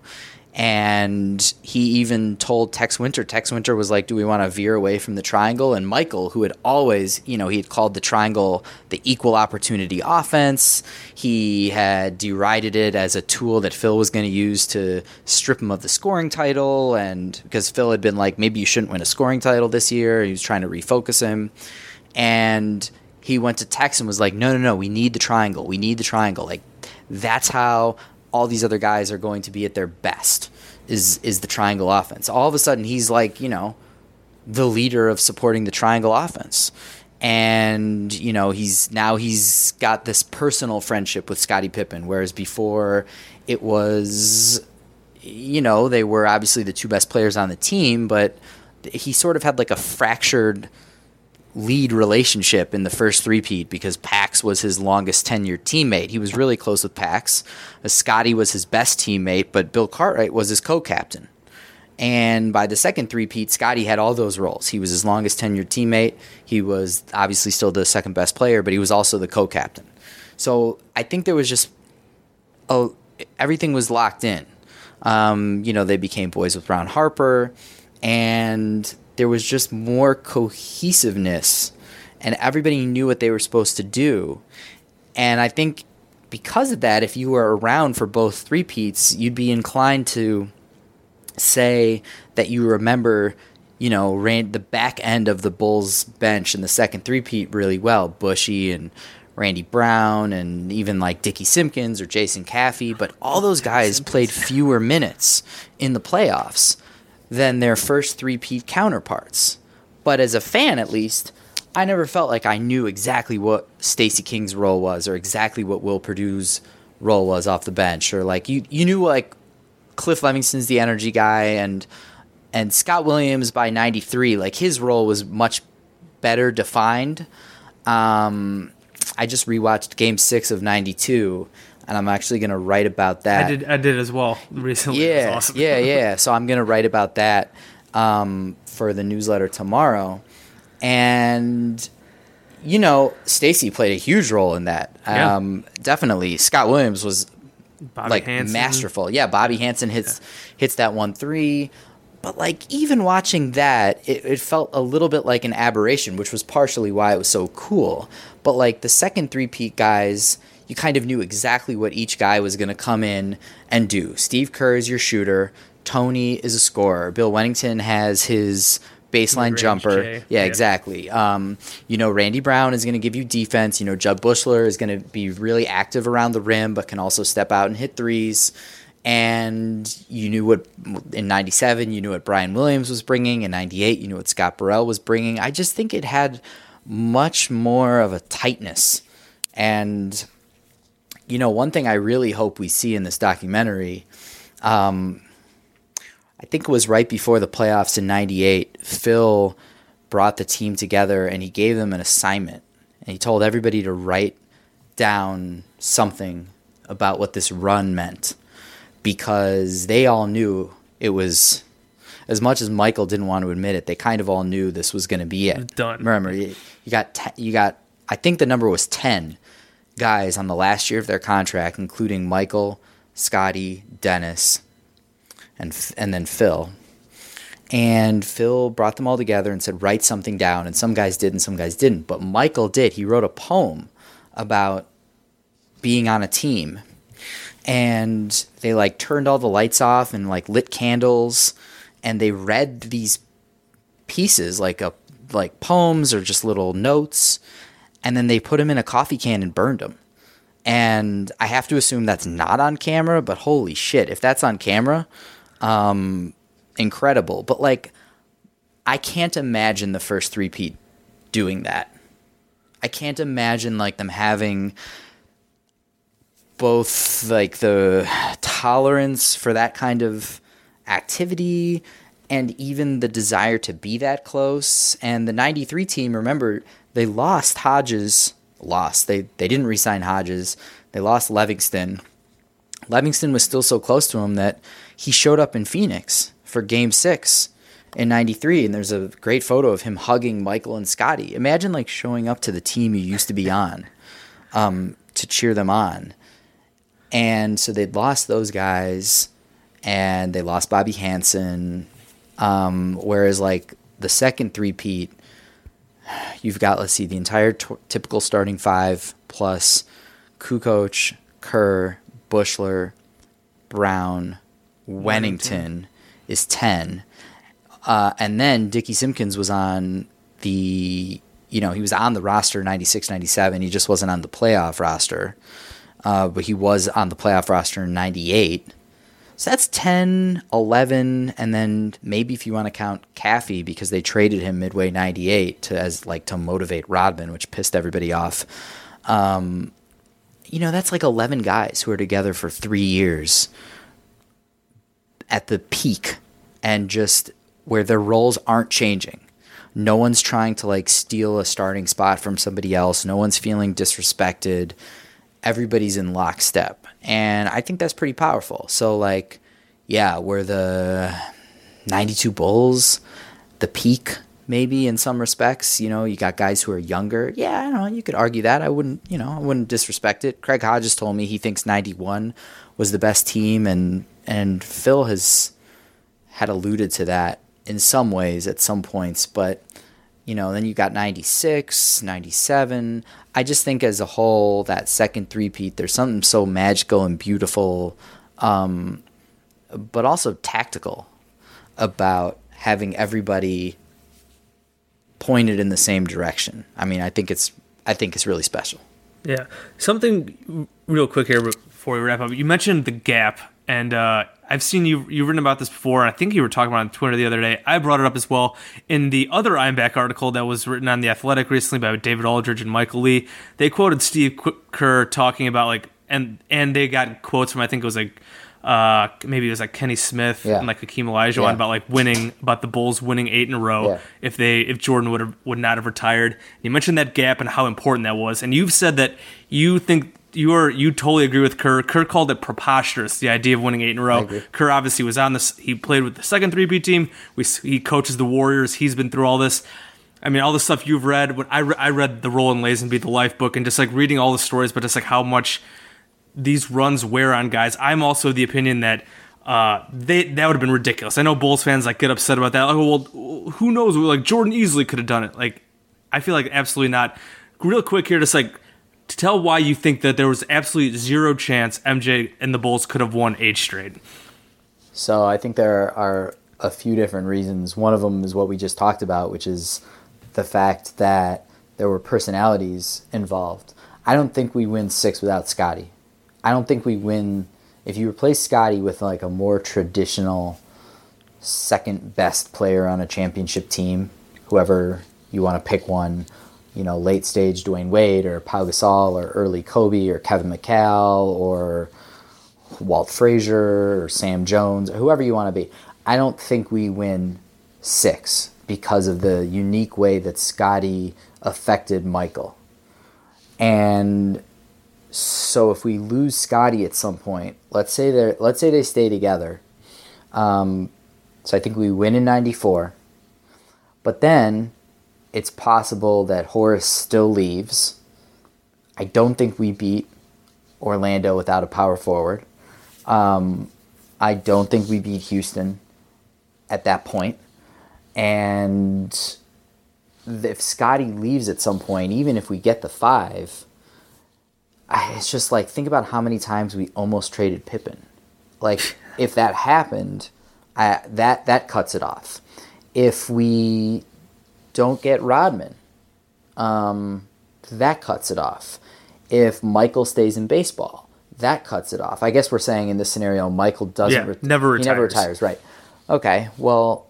And he even told Tex Winter. Tex Winter was like, do we want to veer away from the triangle? And Michael, who had always, he had called the triangle the equal opportunity offense. He had derided it as a tool that Phil was going to use to strip him of the scoring title. And because Phil had been like, maybe you shouldn't win a scoring title this year. He was trying to refocus him. And he went to Tex and was like, no, we need the triangle. We need the triangle. Like, that's how all these other guys are going to be at their best, is the triangle offense. All of a sudden, he's like, the leader of supporting the triangle offense. And, he's got this personal friendship with Scottie Pippen, whereas before it was, they were obviously the two best players on the team, but he sort of had like a fractured lead relationship in the first three-peat because Pax was his longest tenured teammate. He was really close with Pax. Scottie was his best teammate, but Bill Cartwright was his co-captain. And by the second three-peat, Scottie had all those roles. He was his longest tenured teammate. He was obviously still the second best player, but he was also the co-captain. So I think there was just everything was locked in. They became boys with Ron Harper, and there was just more cohesiveness, and everybody knew what they were supposed to do. And I think because of that, if you were around for both three-peats, you'd be inclined to say that you remember, the back end of the Bulls bench in the second three-peat really well. Bushy and Randy Brown and even like Dickie Simpkins or Jason Caffey. But all those guys played fewer minutes in the playoffs than their first three-peat counterparts. But as a fan, at least, I never felt like I knew exactly what Stacey King's role was or exactly what Will Perdue's role was off the bench. Or like you knew like Cliff Levingston's the energy guy, and Scott Williams by 93, like his role was much better defined. I just rewatched Game 6 of 92, and I'm actually going to write about that.
I did as well recently.
Yeah,
it was awesome.
yeah. So I'm going to write about that for the newsletter tomorrow. And, Stacey played a huge role in that.
Yeah.
Definitely. Scott Williams was
Bobby Hansen.
masterful. Yeah, Bobby Hansen hits that 1-3. But, even watching that, it felt a little bit like an aberration, which was partially why it was so cool. But, the second three-peat guys, you kind of knew exactly what each guy was going to come in and do. Steve Kerr is your shooter. Tony is a scorer. Bill Wennington has his baseline jumper. Yeah, exactly. Randy Brown is going to give you defense. Jud Bushler is going to be really active around the rim, but can also step out and hit threes. And you knew what, in 97, you knew what Brian Williams was bringing. In 98, you knew what Scott Burrell was bringing. I just think it had much more of a tightness. And, one thing I really hope we see in this documentary, I think it was right before the playoffs in 98, Phil brought the team together and he gave them an assignment. And he told everybody to write down something about what this run meant. Because they all knew it was, as much as Michael didn't want to admit it, they kind of all knew this was going to be it.
Done.
Remember, you got, I think the number was 10 guys on the last year of their contract, including Michael, Scottie, Dennis, and then Phil. And Phil brought them all together and said, write something down. And some guys did and some guys didn't. But Michael did. He wrote a poem about being on a team. And they turned all the lights off and lit candles, and they read these pieces like poems or just little notes, and then they put them in a coffee can and burned them. And I have to assume that's not on camera, but holy shit, if that's on camera, incredible. But I can't imagine the first three-peat doing that. I can't imagine them having both the tolerance for that kind of activity and even the desire to be that close. And the 93 team, remember, they lost Hodges. They didn't re-sign Hodges. They lost Livingston. Livingston was still so close to him that he showed up in Phoenix for Game 6 in 93, and there's a great photo of him hugging Michael and Scotty. Imagine like showing up to the team you used to be on to cheer them on. And so they'd lost those guys, and they lost Bobby Hansen. Whereas like the second three-peat, you've got, let's see, the entire typical starting five plus Kukoc, Kerr, Buechler, Brown, Wennington is 10. And then Dickie Simpkins was on he was on the roster 96, 97. He just wasn't on the playoff roster. But he was on the playoff roster in 98. So that's 10, 11, and then maybe if you want to count Caffey, because they traded him midway 98 to motivate Rodman, which pissed everybody off. That's like 11 guys who are together for 3 years at the peak, and just where their roles aren't changing. No one's trying to like steal a starting spot from somebody else. No one's feeling disrespected. Everybody's in lockstep. And I think that's pretty powerful. So like, yeah, we're the 92 Bulls, the peak maybe in some respects. You got guys who are younger. Yeah, I don't know, you could argue that. I wouldn't disrespect it. Craig Hodges told me he thinks 91 was the best team, and Phil had alluded to that in some ways at some points, but then you got 96, 97. I just think as a whole, that second three-peat, there's something so magical and beautiful, but also tactical about having everybody pointed in the same direction. I mean, I think it's really special.
Yeah. Something real quick here before we wrap up. You mentioned the gap, and I've seen you've written about this before, and I think you were talking about it on Twitter the other day. I brought it up as well in the other Ironback article that was written on The Athletic recently by David Aldridge and Michael Lee. They quoted Steve Kerr talking about like, and they got quotes from, I think it was like, maybe it was like Kenny Smith and like Hakeem Olajuwon about like about the Bulls winning 8 in a row if Jordan would not have retired. You mentioned that gap and how important that was, and you've said that you think you totally agree with Kerr. Kerr called it preposterous, the idea of winning 8 in a row. Kerr obviously was on this. He played with the second three-peat team. He coaches the Warriors. He's been through all this. I mean, all the stuff you've read. When I read the Roland Lazenby, The Life book, and just like reading all the stories, but just like how much these runs wear on guys. I'm also of the opinion that that would have been ridiculous. I know Bulls fans like get upset about that. Like, well, who knows? Like Jordan easily could have done it. Like, I feel like absolutely not. Real quick here, just like to tell why you think that there was absolutely zero chance MJ and the Bulls could have won 8 straight.
So I think there are a few different reasons. One of them is what we just talked about, which is the fact that there were personalities involved. I don't think we win 6 without Scotty. I don't think we win if you replace Scotty with like a more traditional second best player on a championship team, whoever you want to pick one, late stage Dwayne Wade or Pau Gasol or early Kobe or Kevin McHale or Walt Frazier or Sam Jones or whoever you want to be. I don't think we win 6 because of the unique way that Scotty affected Michael. And so if we lose Scotty at some point, let's say they stay together. So I think we win in 94. But then it's possible that Horace still leaves. I don't think we beat Orlando without a power forward. I don't think we beat Houston at that point. And if Scotty leaves at some point, even if we get the 5, it's just like, think about how many times we almost traded Pippen. Like, if that happened, that cuts it off. If we don't get Rodman, that cuts it off. If Michael stays in baseball, that cuts it off. I guess we're saying in this scenario, Michael doesn't
never retires.
He never retires, right. Okay, well,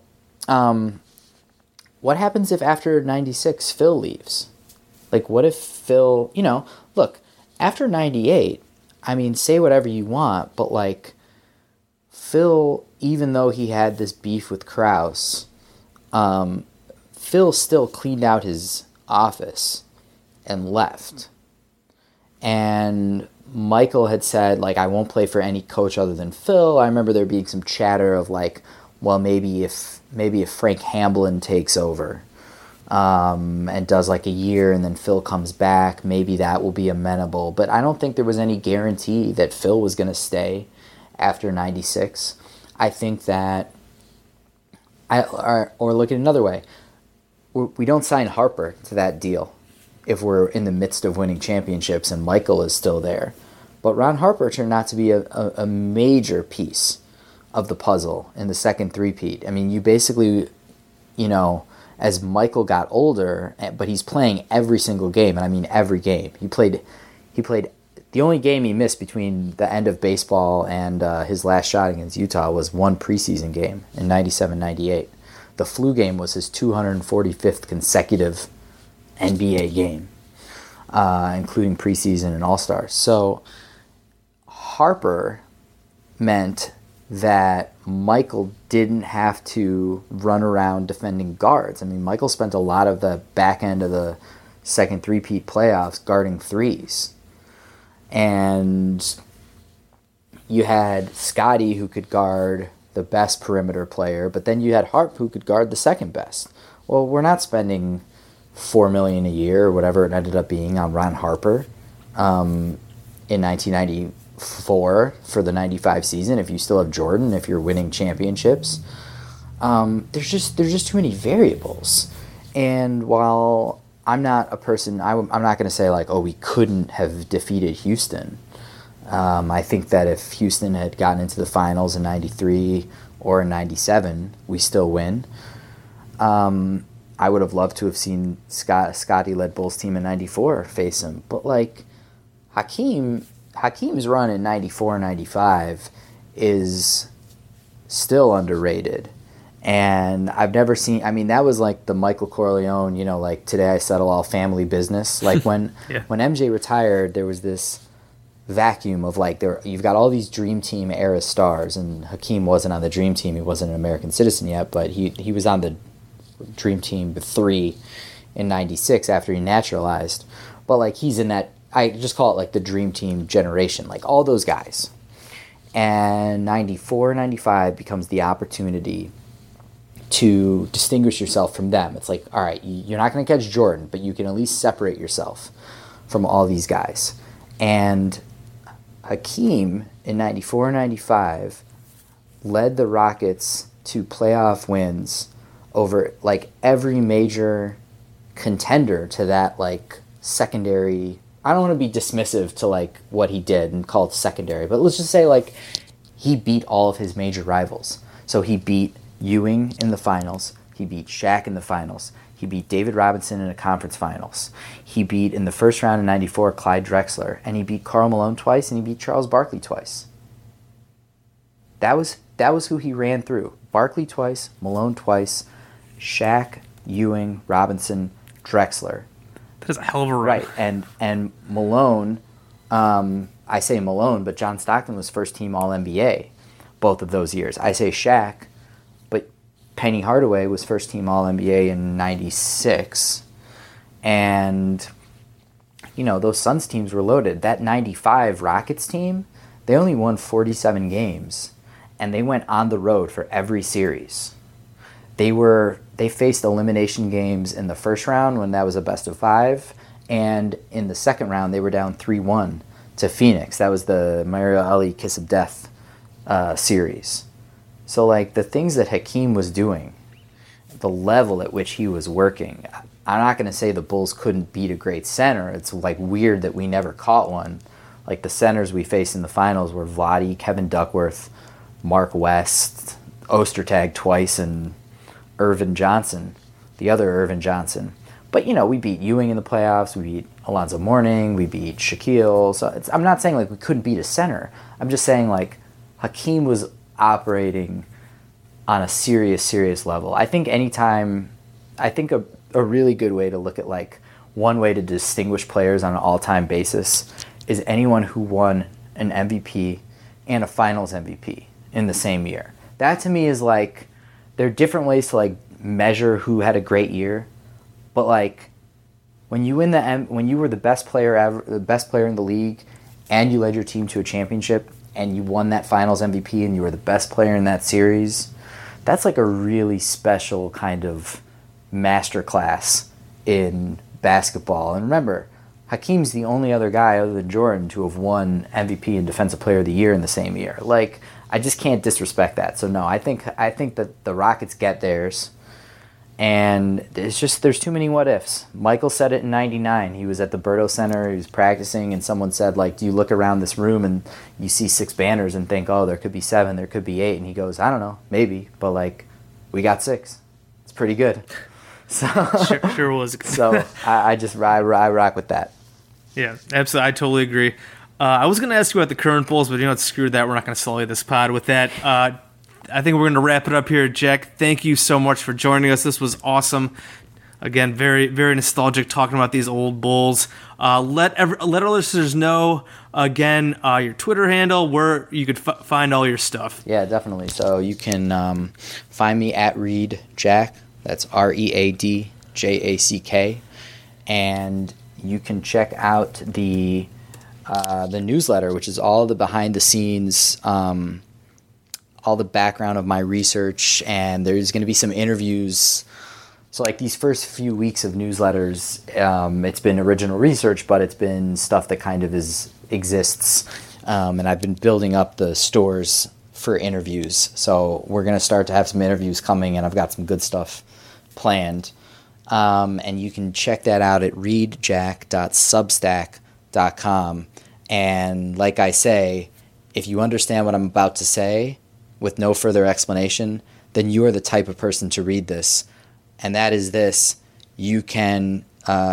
what happens if after 96 Phil leaves? Like, what if Phil, look, after 98, I mean, say whatever you want, but like, Phil, even though he had this beef with Krause, Phil still cleaned out his office and left. And Michael had said, like, I won't play for any coach other than Phil. I remember there being some chatter of like, well, maybe if if Frank Hamblin takes over and does like a year and then Phil comes back, maybe that will be amenable. But I don't think there was any guarantee that Phil was going to stay after 96. I think that, or look at it another way, we don't sign Harper to that deal if we're in the midst of winning championships and Michael is still there. But Ron Harper turned out to be a major piece of the puzzle in the second three-peat. I mean, you basically, as Michael got older, but he's playing every single game, and I mean every game. He played the only game he missed between the end of baseball and his last shot against Utah was one preseason game in 97-98. The flu game was his 245th consecutive NBA game, including preseason and All-Stars. So Harper meant that Michael didn't have to run around defending guards. I mean, Michael spent a lot of the back end of the second three-peat playoffs guarding threes. And you had Scotty, who could guard the best perimeter player, but then you had Harp, who could guard the second best. Well, we're not spending $4 million a year or whatever it ended up being on Ron Harper in 1994 for the 95 season. If you still have Jordan, if you're winning championships, there's just too many variables. And while I'm not a person, I'm not going to say like, oh, we couldn't have defeated Houston. I think that if Houston had gotten into the finals in 93 or in 97, we still win. I would have loved to have seen Scotty-led Bulls team in 94 face him. But like Hakeem's run in 94 and 95 is still underrated. And I've never seen, I mean, that was like the Michael Corleone, like today I settle all family business. Like when MJ retired, there was this vacuum of like, you've got all these Dream Team era stars, and Hakeem wasn't on the Dream Team. He wasn't an American citizen yet, but he was on the Dream Team 3 in 96 after he naturalized. But like he's in that, I just call it like the Dream Team generation, like all those guys. And 94, 95 becomes the opportunity to distinguish yourself from them. It's like, all right, you're not going to catch Jordan, but you can at least separate yourself from all these guys. And Hakeem in 94 and 95 led the Rockets to playoff wins over like every major contender to that like secondary. I don't want to be dismissive to like what he did and call it secondary, but let's just say like he beat all of his major rivals. So he beat Ewing in the finals. He beat Shaq in the finals. He beat David Robinson in the conference finals. He beat in the first round in 94 Clyde Drexler, and he beat Karl Malone twice, and he beat Charles Barkley twice. That was who he ran through. Barkley twice, Malone twice, Shaq, Ewing, Robinson, Drexler.
That is a hell of a run.
Right, and Malone, I say Malone, but John Stockton was first team All-NBA both of those years. I say Shaq, but Penny Hardaway was first team All-NBA in 96. And, those Suns teams were loaded. That 95 Rockets team, they only won 47 games, and they went on the road for every series. They faced elimination games in the first round when that was a best of 5, and in the second round they were down 3-1 to Phoenix. That was the Mario Ali Kiss of Death series. So like the things that Hakeem was doing, the level at which he was working, I'm not going to say the Bulls couldn't beat a great center. It's like weird that we never caught one. Like the centers we faced in the finals were Vlade, Kevin Duckworth, Mark West, Ostertag twice, and Irvin Johnson, the other Irvin Johnson. But, we beat Ewing in the playoffs. We beat Alonzo Mourning. We beat Shaquille. So I'm not saying, like, we couldn't beat a center. I'm just saying, like, Hakeem was operating on a serious level. I think a really good way to look at, like, one way to distinguish players on an all-time basis is anyone who won an MVP and a finals MVP in the same year. That, to me, is, like, there are different ways to, like, measure who had a great year. But like when you were the best player ever, the best player in the league, and you led your team to a championship, and you won that Finals MVP, and you were the best player in that series, that's like a really special kind of masterclass in basketball. And remember, Hakeem's the only other guy other than Jordan to have won MVP and Defensive Player of the Year in the same year. Like, I just can't disrespect that. So no, I think that the Rockets get theirs, and there's too many what ifs. Michael said it in '99. He was at the Berto Center. He was practicing, and someone said, like, do you look around this room and you see 6 banners and think, oh, there could be 7, there could be 8? And he goes, I don't know, maybe, but like, we got 6. It's pretty good. So
Sure was.
So I rock with that.
Yeah, absolutely. I totally agree. I was going to ask you about the current Bulls, but screw that. We're not going to sully this pod with that. I think we're going to wrap it up here. Jack, thank you so much for joining us. This was awesome. Again, very, very nostalgic talking about these old Bulls. Let our listeners know, again, your Twitter handle, where you could find all your stuff.
Yeah, definitely. So you can find me at ReadJack. That's ReadJack. And you can check out the newsletter, which is all the behind the scenes, all the background of my research, and there's going to be some interviews. So like these first few weeks of newsletters, it's been original research, but it's been stuff that kind of exists, and I've been building up the stores for interviews. So we're going to start to have some interviews coming, and I've got some good stuff planned. And you can check that out at readjack.substack.com. And like I say, if you understand what I'm about to say with no further explanation, then you are the type of person to read this. And that is this: you can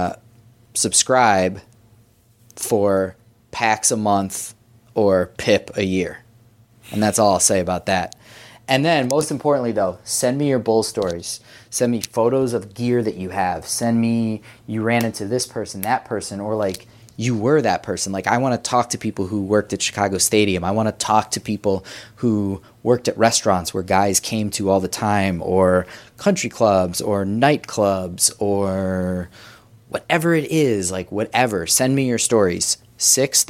subscribe for PAX a month or PIP a year. And that's all I'll say about that. And then, most importantly, though, send me your Bull stories. Send me photos of gear that you have. Send me you ran into this person, that person, or like you were that person. Like, I want to talk to people who worked at Chicago Stadium. I want to talk to people who worked at restaurants where guys came to all the time, or country clubs, or nightclubs, or whatever it is. Like, whatever. Send me your stories. 6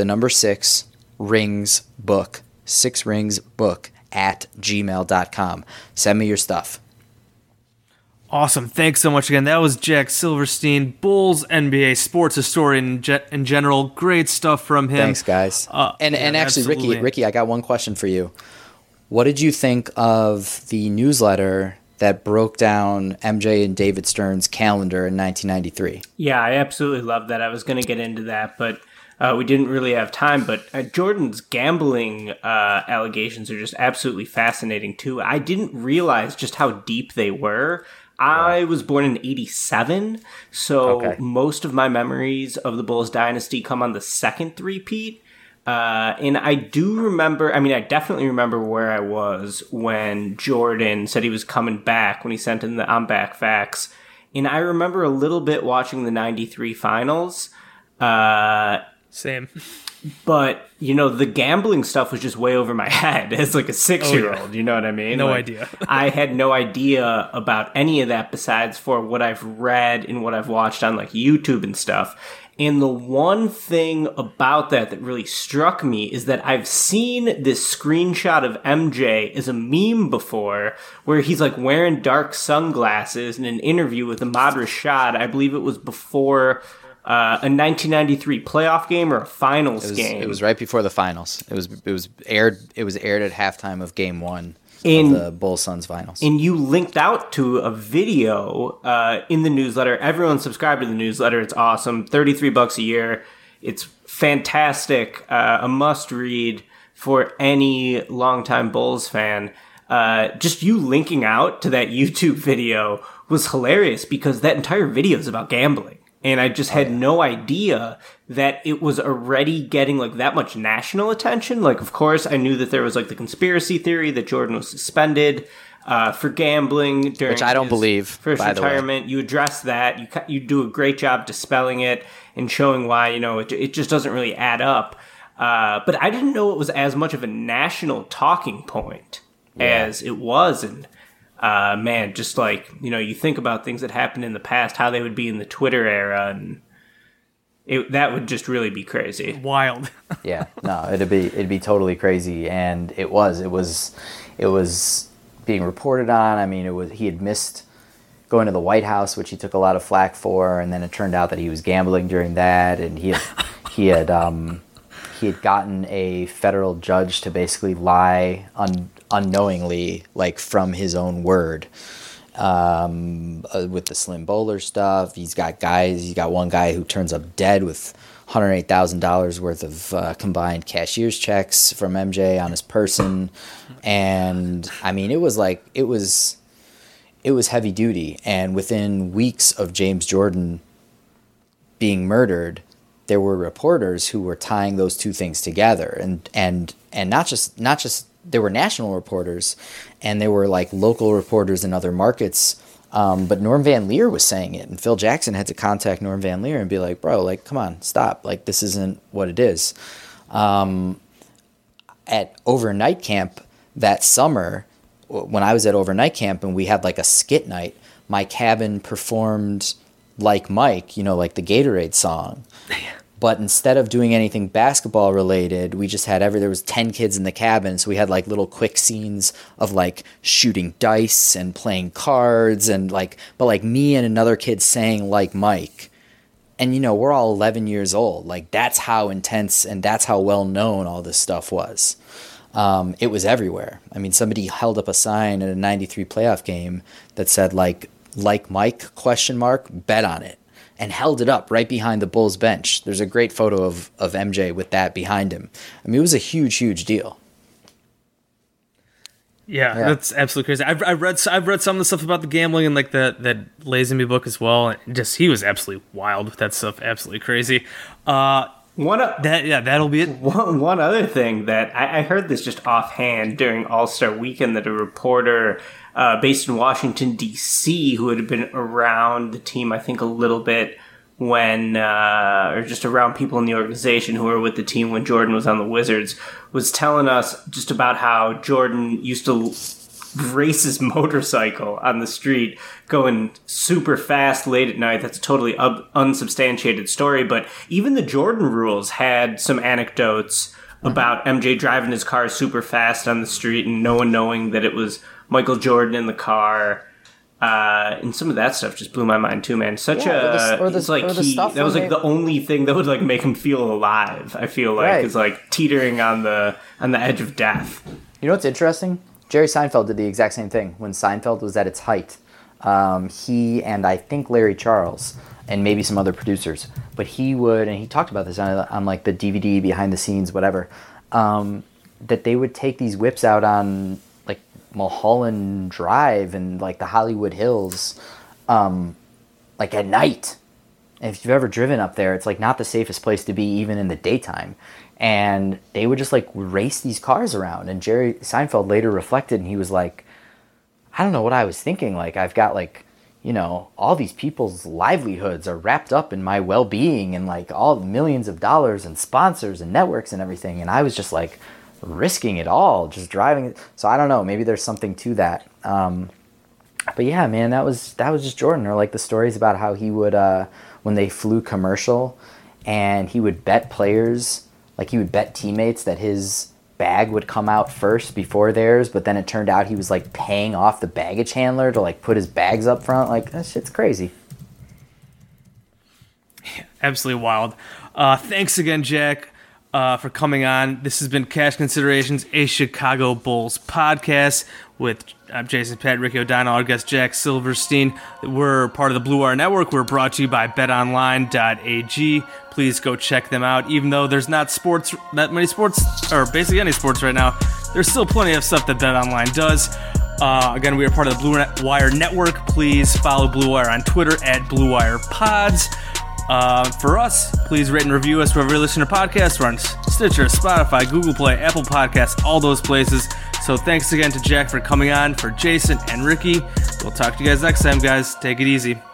rings book. 6 rings book at gmail.com. Send me your stuff.
Awesome. Thanks so much again. That was Jack Silverstein, Bulls NBA sports historian in general. Great stuff from him.
Thanks, guys. And actually,
absolutely.
Ricky, I got one question for you. What did you think of the newsletter that broke down MJ and David Stern's calendar in 1993?
Yeah, I absolutely loved that. I was going to get into that, but we didn't really have time. But Jordan's gambling allegations are just absolutely fascinating, too. I didn't realize just how deep they were. I was born in 87, so most of my memories of the Bulls dynasty come on the second three-peat. And I do remember, I definitely remember where I was when Jordan said he was coming back, when he sent in the I'm back fax. And I remember a little bit watching the 93 finals.
Same.
But, the gambling stuff was just way over my head as like a 6-year-old, You know what I mean?
No idea.
I had no idea about any of that besides for what I've read and what I've watched on like YouTube and stuff. And the one thing about that really struck me is that I've seen this screenshot of MJ as a meme before where he's like wearing dark sunglasses in an interview with Ahmad Rashad. I believe it was before a 1993 playoff game or a finals game.
It was right before the finals. It was aired at halftime of Game 1 of the Bulls Suns finals.
And you linked out to a video in the newsletter. Everyone subscribe to the newsletter. It's awesome. $33 a year. It's fantastic. A must read for any longtime Bulls fan. Just you linking out to that YouTube video was hilarious because that entire video is about gambling. And I just had no idea that it was already getting like that much national attention. Like, of course, I knew that there was like the conspiracy theory that Jordan was suspended for gambling during
which I don't
his
believe,
first retirement. You address that. You do a great job dispelling it and showing why, it just doesn't really add up. But I didn't know it was as much of a national talking point as it was. And man, just like, you think about things that happened in the past, how they would be in the Twitter era, and that would just really be crazy.
Wild. Yeah,
no, it'd be totally crazy. And it was being reported on. I mean, he had missed going to the White House, which he took a lot of flack for, and then it turned out that he was gambling during that, and he had gotten a federal judge to basically lie unknowingly, like from his own word, with the Slim Bowler stuff. He's got one guy who turns up dead with $108,000 worth of combined cashier's checks from MJ on his person, and I mean, it was heavy duty. And within weeks of James Jordan being murdered, there were reporters who were tying those two things together, and not just there were national reporters, and there were like local reporters in other markets. But Norm Van Leer was saying it, and Phil Jackson had to contact Norm Van Leer and be like, bro, like, come on, stop. Like, this isn't what it is. At overnight camp that summer, when I was at overnight camp and we had like a skit night, my cabin performed Like Mike, like the Gatorade song. But instead of doing anything basketball related, we just had there was 10 kids in the cabin. So we had like little quick scenes of like shooting dice and playing cards and but me and another kid saying Like Mike. And, we're all 11 years old. Like, that's how intense and that's how well known all this stuff was. It was everywhere. I mean, somebody held up a sign at a 93 playoff game that said like Mike ? Bet on it. And held it up right behind the Bulls bench. There's a great photo of MJ with that behind him. I mean, it was a huge, huge deal.
Yeah, that's absolutely crazy. I've read some of the stuff about the gambling and like that Lazenby book as well. And just he was absolutely wild with that stuff. Absolutely crazy. That'll be it.
One other thing that I heard this just offhand during All-Star Weekend, that a reporter based in Washington, D.C., who had been around the team, I think, a little bit when, or just around people in the organization who were with the team when Jordan was on the Wizards, was telling us just about how Jordan used to race his motorcycle on the street, going super fast late at night. That's a totally unsubstantiated story, but even the Jordan rules had some anecdotes about MJ driving his car super fast on the street and no one knowing that it was Michael Jordan in the car. And some of that stuff just blew my mind too, man. That was like the only thing that would like make him feel alive. I feel like is like teetering on the edge of death.
You know what's interesting? Jerry Seinfeld did the exact same thing when Seinfeld was at its height. He and I think Larry Charles and maybe some other producers, but he would, and he talked about this on like the DVD behind the scenes, whatever, that they would take these whips out on like Mulholland Drive and like the Hollywood Hills, like at night. And if you've ever driven up there, it's like not the safest place to be even in the daytime. And they would just like race these cars around. And Jerry Seinfeld later reflected and he was like, I don't know what I was thinking. Like, I've got like, all these people's livelihoods are wrapped up in my well-being and like all millions of dollars and sponsors and networks and everything. And I was just like risking it all, just driving it. So I don't know, maybe there's something to that. But yeah, man, that was just Jordan. Or like the stories about how he would, when they flew commercial and he would bet players, like he would bet teammates that his bag would come out first before theirs, but then it turned out he was like paying off the baggage handler to like put his bags up front. Like, that shit's crazy.
Absolutely wild. Thanks again, Jack, for coming on. This has been Cash Considerations, a Chicago Bulls podcast with Jason Pat, Ricky O'Donnell, our guest Jack Silverstein. We're part of the Blue Wire Network. We're brought to you by betonline.ag. Please go check them out. Even though there's not that many sports, or basically any sports right now, there's still plenty of stuff that BetOnline does. Again, we are part of the Blue Wire Network. Please follow Blue Wire on Twitter at Blue Wire Pods. For us, please rate and review us wherever you listen to podcasts. We're on Stitcher, Spotify, Google Play, Apple Podcasts, all those places. So thanks again to Jack for coming on. For Jason and Ricky, we'll talk to you guys next time, guys. Take it easy.